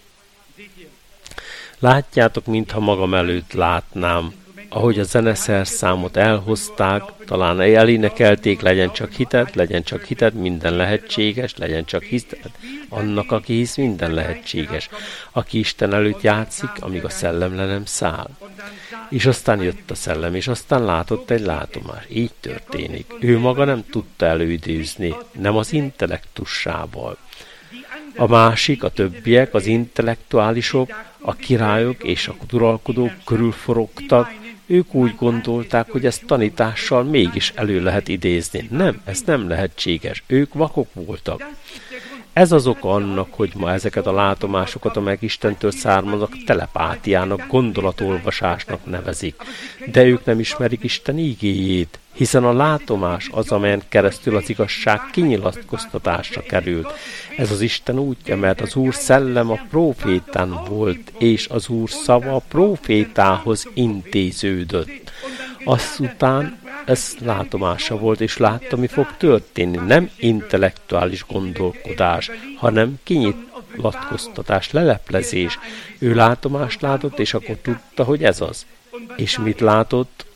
Látjátok, mintha magam előtt látnám, ahogy a zeneszerszámot elhozták, talán elénekelték, legyen csak hited, minden lehetséges, legyen csak hited, annak, aki hisz, minden lehetséges, aki Isten előtt játszik, amíg a szellem le nem száll. És aztán jött a szellem, és aztán látott egy látomást. Így történik. Ő maga nem tudta előidézni, nem az intellektussával. A másik, a többiek, az intellektuálisok, a királyok és a uralkodók körülforogtak, ők úgy gondolták, hogy ezt tanítással mégis elő lehet idézni. Nem, ez nem lehetséges. Ők vakok voltak. Ez az oka annak, hogy ma ezeket a látomásokat, amelyek Istentől származnak, telepátiának, gondolatolvasásnak nevezik. De ők nem ismerik Isten ígéjét, hiszen a látomás az, amelyen keresztül az igazság kinyilatkoztatásra került. Ez az Isten útja, mert az Úr szellem a prófétán volt, és az Úr szava a prófétához intéződött. Azután ez látomása volt, és látta, mi fog történni. Nem intellektuális gondolkodás, hanem kinyilatkoztatás, leleplezés. Ő látomást látott, és akkor tudta, hogy ez az. És mit látott?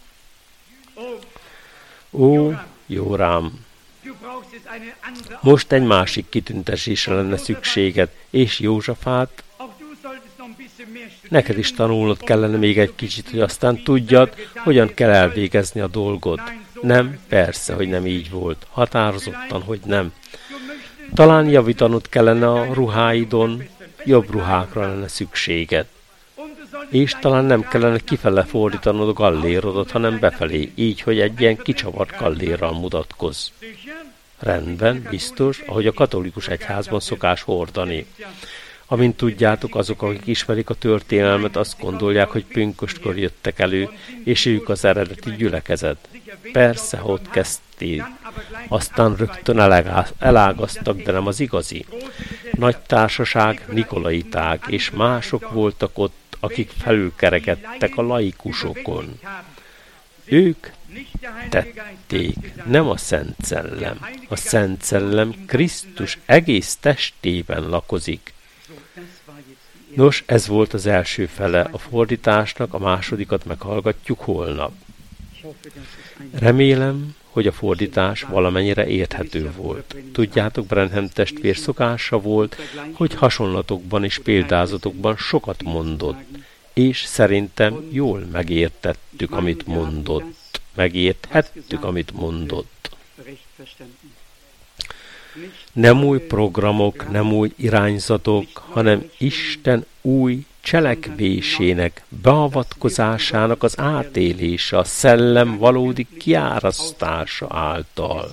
Ó, Jórám! Most egy másik kitüntetésre lenne szükséged, és Józsafát, neked is tanulnod kellene még egy kicsit, hogy aztán tudjad, hogyan kell elvégezni a dolgot. Nem, persze, hogy nem így volt. Határozottan, hogy nem. Talán javítanod kellene a ruháidon, jobb ruhákra lenne szükséged. És talán nem kellene kifele fordítanod a gallérodat, hanem befelé, így, hogy egy ilyen kicsavart gallérral mutatkozz. Rendben, biztos, ahogy a katolikus egyházban szokás hordani. Amint tudjátok, azok, akik ismerik a történelmet, azt gondolják, hogy pünköstkor jöttek elő, és ők az eredeti gyülekezet. Persze, ha ott kezdték. Aztán rögtön elágaztak, de nem az igazi. Nagy társaság, nikolaiták, és mások voltak ott, akik felülkerekedtek a laikusokon. Ők tették, nem a Szent Szellem. A Szent Szellem Krisztus egész testében lakozik. Nos, ez volt az első fele a fordításnak, a másodikat meghallgatjuk holnap. Remélem, hogy a fordítás valamennyire érthető volt. Tudjátok, Branham testvér szokása volt, hogy hasonlatokban és példázatokban sokat mondott, és szerintem jól megértettük, amit mondott. Megérthettük, amit mondott. Nem új programok, nem új irányzatok, hanem Isten új cselekvésének, beavatkozásának az átélése, a szellem valódi kiárasztása által.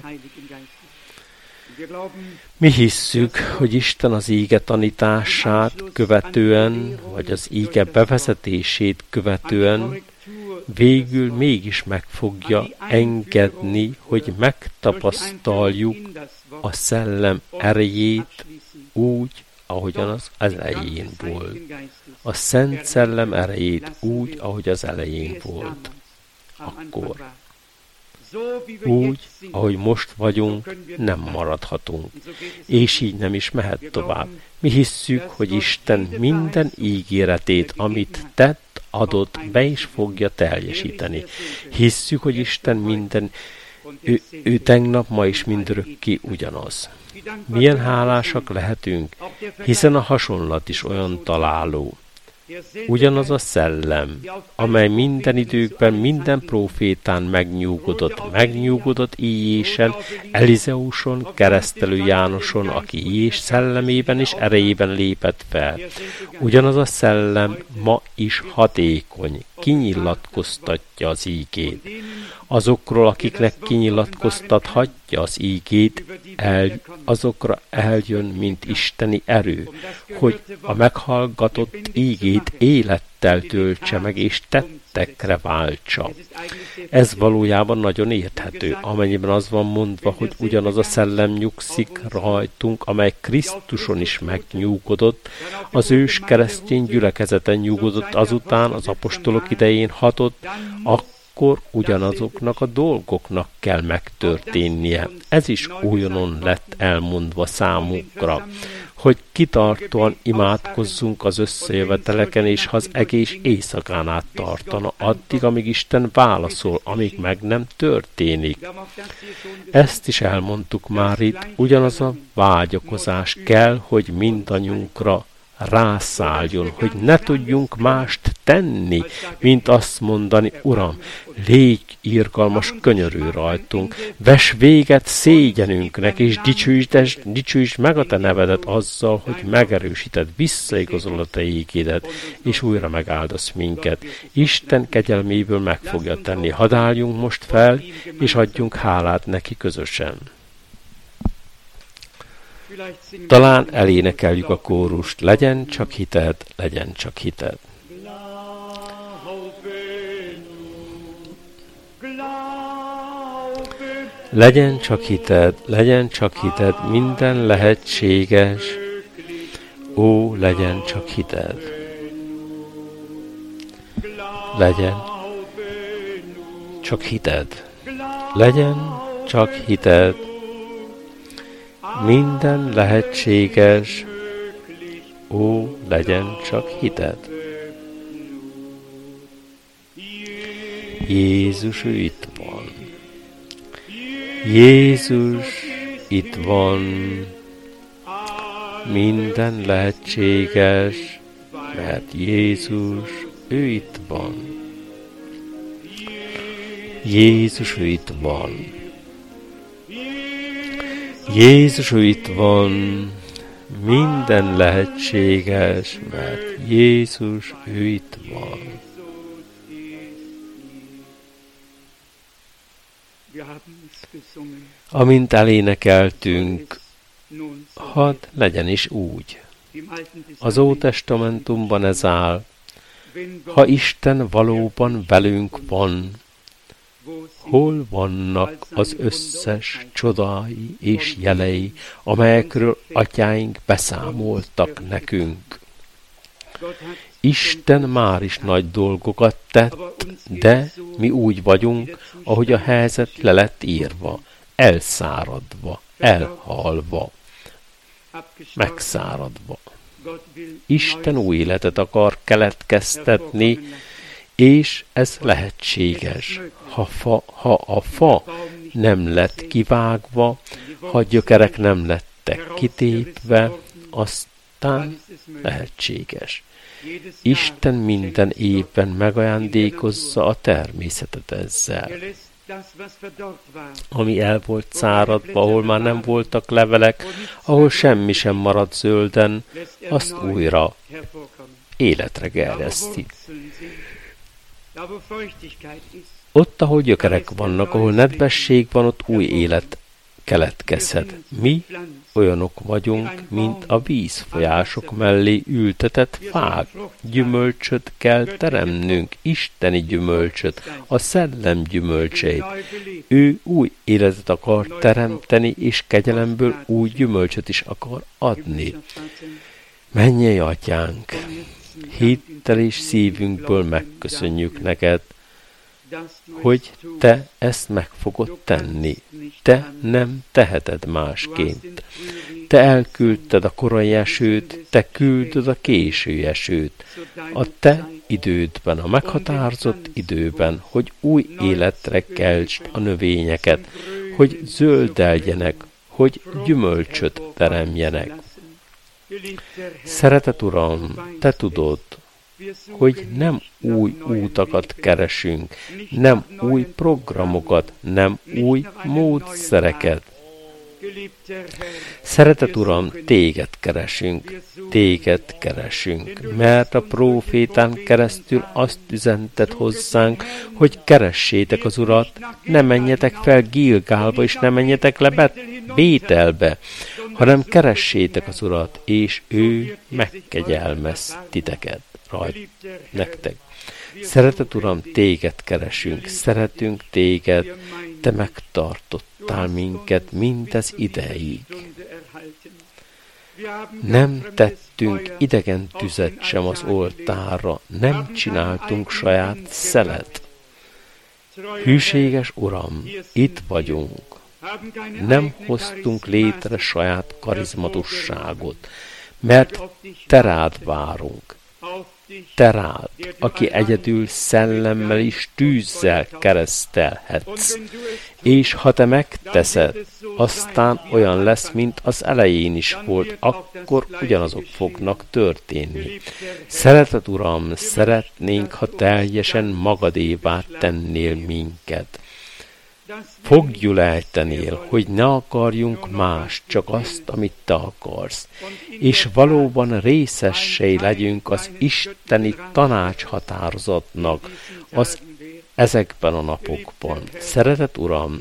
Mi hisszük, hogy Isten az íge tanítását követően, vagy az íge bevezetését követően végül mégis meg fogja engedni, hogy megtapasztaljuk a szellem erejét úgy, ahogyan az elején volt. A Szent Szellem erejét úgy, ahogy az elején volt. Akkor. Úgy, ahogy most vagyunk, nem maradhatunk. És így nem is mehet tovább. Mi hisszük, hogy Isten minden ígéretét, amit tett, adott, be is fogja teljesíteni. Hisszük, hogy Isten minden, ő tegnap, ma is mindörökké ugyanaz. Milyen hálásak lehetünk, hiszen a hasonlat is olyan találó. Ugyanaz a szellem, amely minden időkben, minden prófétán megnyugodott Íjésen, Elizeuson, Keresztelő Jánoson, aki Íjés szellemében és erejében lépett fel. Ugyanaz a szellem ma is hatékony, kinyilatkoztatja az ígét. Azokról, akiknek kinyilatkoztathatja az ígét, azokra eljön, mint isteni erő, hogy a meghallgatott ígét élettel töltse meg, és tettekre váltsa. Ez valójában nagyon érthető, amennyiben az van mondva, hogy ugyanaz a szellem nyugszik rajtunk, amely Krisztuson is megnyugodott, az ős keresztény gyülekezeten nyugodott, azután az apostolok idején hatott, akkor ugyanazoknak a dolgoknak kell megtörténnie. Ez is olyanon lett elmondva számukra, hogy kitartóan imádkozzunk az összejöveteleken, és ha az egész éjszakán át tartana, addig, amíg Isten válaszol, amíg meg nem történik. Ezt is elmondtuk már itt, ugyanaz a vágyakozás kell, hogy mindannyiunkra rászálljon, hogy ne tudjunk mást tenni, mint azt mondani, Uram, légy irgalmas, könyörülj rajtunk, vess véget szégyenünknek, és dicsőítsd meg a te nevedet azzal, hogy megerősíted, visszaigazol a te ígédet, és újra megáldasz minket. Isten kegyelméből meg fogja tenni. Hadd álljunk most fel, és adjunk hálát neki közösen. Talán elénekeljük a kórust, legyen csak hited, legyen csak hited. Legyen csak hited, minden lehetséges, ó, legyen csak hited. Legyen csak hited, legyen csak hited, minden lehetséges, ó, legyen csak hited. Jézus, ő itt van. Jézus itt van. Minden lehetséges, mert Jézus, ő itt van. Jézus, ő itt van. Jézus, ő itt van, minden lehetséges, mert Jézus, ő itt van. Amint elénekeltünk, hadd legyen is úgy. Az Ótestamentumban ez áll, ha Isten valóban velünk van, hol vannak az összes csodái és jelei, amelyekről atyáink beszámoltak nekünk. Isten már is nagy dolgokat tett, de mi úgy vagyunk, ahogy a helyzet le lett írva, elszáradva, elhalva, megszáradva. Isten új életet akar keletkeztetni, és ez lehetséges. Ha a fa nem lett kivágva, ha gyökerek nem lettek kitépve, aztán lehetséges. Isten minden évben megajándékozza a természetet ezzel. Ami el volt száradva, ahol már nem voltak levelek, ahol semmi sem maradt zölden, azt újra életre gerjeszti. Ott, ahol gyökerek vannak, ahol nedvesség van, ott új élet keletkezhet. Mi olyanok vagyunk, mint a vízfolyások mellé ültetett fák. Gyümölcsöt kell teremnünk, isteni gyümölcsöt, a szellem gyümölcseit. Ő új életet akar teremteni, és kegyelemből új gyümölcsöt is akar adni. Mennyei atyánk, hittel és szívünkből megköszönjük neked, hogy te ezt meg fogod tenni. Te nem teheted másként. Te elküldted a korai esőt, te küldöd a késő esőt. A te idődben, a meghatározott időben, hogy új életre keltsd a növényeket, hogy zöldeljenek, hogy gyümölcsöt teremjenek. Szeretet Uram, te tudod, hogy nem új útakat keresünk, nem új programokat, nem új módszereket. Szeretet Uram, téged keresünk, mert a prófétán keresztül azt üzented hozzánk, hogy keressétek az Urat, ne menjetek fel Gilgálba, és ne menjetek le Bételbe, hanem keressétek az Urat, és ő megkegyelmez titeket, nektek. Szeretet Uram, téged keresünk, szeretünk téged, te megtartottál minket mindez ideig. Nem tettünk idegen tüzet sem az oltárra, nem csináltunk saját szelet. Hűséges Uram, itt vagyunk. Nem hoztunk létre saját karizmatusságot, mert te rád várunk. Te rád, aki egyedül szellemmel és tűzzel keresztelhetsz. És ha te megteszed, aztán olyan lesz, mint az elején is volt, akkor ugyanazok fognak történni. Szeretet Uram, szeretnénk, ha teljesen magadévá tennél minket. Fogjulejtenél, hogy ne akarjunk más, csak azt, amit te akarsz, és valóban részessé legyünk az isteni tanácshatározatnak ezekben a napokban. Szeretet Uram,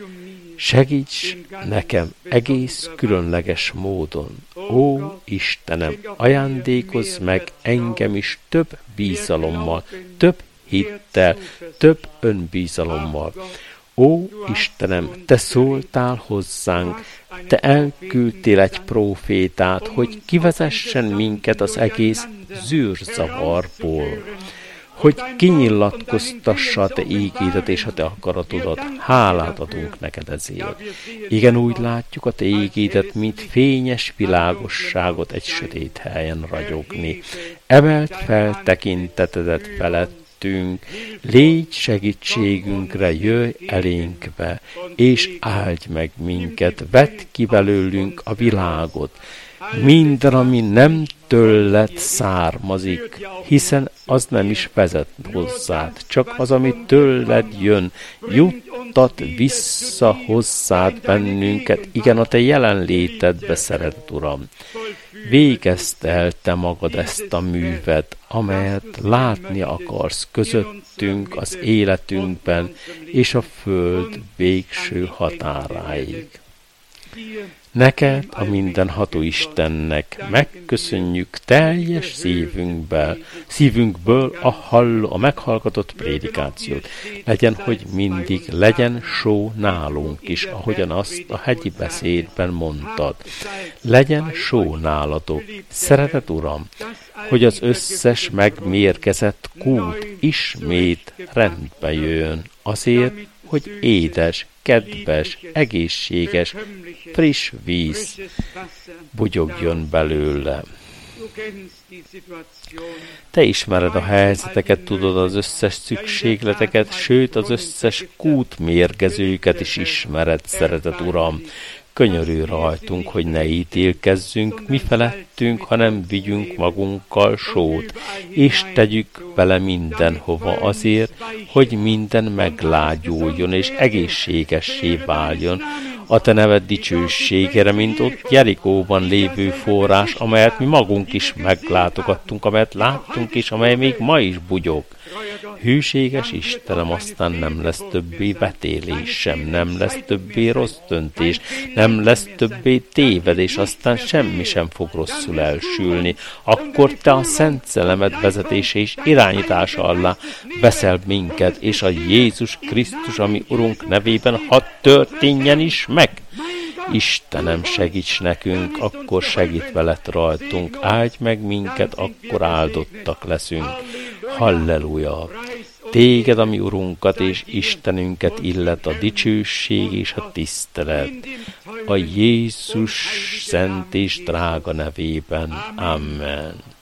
segíts nekem egész különleges módon. Ó, Istenem, ajándékozz meg engem is több bízalommal, több hittel, több önbízalommal. Ó, Istenem, te szóltál hozzánk, te elküldtél egy prófétát, hogy kivezessen minket az egész zűrzavarból, hogy kinyilatkoztassa a te ígédet és a te akaratodat. Hálát adunk neked ezért. Igen, úgy látjuk a te ígédet, mint fényes világosságot egy sötét helyen ragyogni. Emelt fel tekintetedet felett, légy segítségünkre, jöjj elénkbe, és áldj meg minket, vedd ki belőlünk a világot, minden, ami nem tőled származik, hiszen az nem is vezet hozzád, csak az, ami tőled jön, juttat vissza hozzád bennünket, igen, a te jelenlétedbe, szeretet Uram. Végezd el te magad ezt a művet, amelyet látni akarsz közöttünk, az életünkben és a föld végső határáig. Neked, a mindenható Istennek megköszönjük teljes szívünkből a meghallgatott prédikációt. Legyen, hogy mindig legyen só nálunk is, ahogyan azt a hegyi beszédben mondtad. Legyen só nálatok. Szeretet Uram, hogy az összes megmérgezett kút ismét rendbe jön, azért, hogy édes, kedves, egészséges, friss víz bugyogjon belőle. Te ismered a helyzeteket, tudod az összes szükségleteket, sőt az összes kútmérgezőket is ismered, szeretet Uram. Könyörülj rajtunk, hogy ne ítélkezzünk mi felettünk, hanem vigyünk magunkkal sót, és tegyük bele mindenhova azért, hogy minden meglágyuljon és egészségessé váljon, a te neved dicsőségére, mint ott Jerikóban lévő forrás, amelyet mi magunk is meglátogattunk, amelyet láttunk és amely még ma is bugyog. Hűséges Istenem, aztán nem lesz többé vetélés sem, nem lesz többé rossz döntés, nem lesz többé tévedés, aztán semmi sem fog rosszul elsülni. Akkor te a Szent Szellemed vezetése és irányítása alá veszel minket, és a Jézus Krisztus, ami Urunk nevében, hadd történjen is meg. Istenem, segíts nekünk, akkor segít veled rajtunk, áldj meg minket, akkor áldottak leszünk. Halleluja! Téged, ami Urunkat és Istenünket illet a dicsőség és a tisztelet, a Jézus szent és drága nevében. Amen.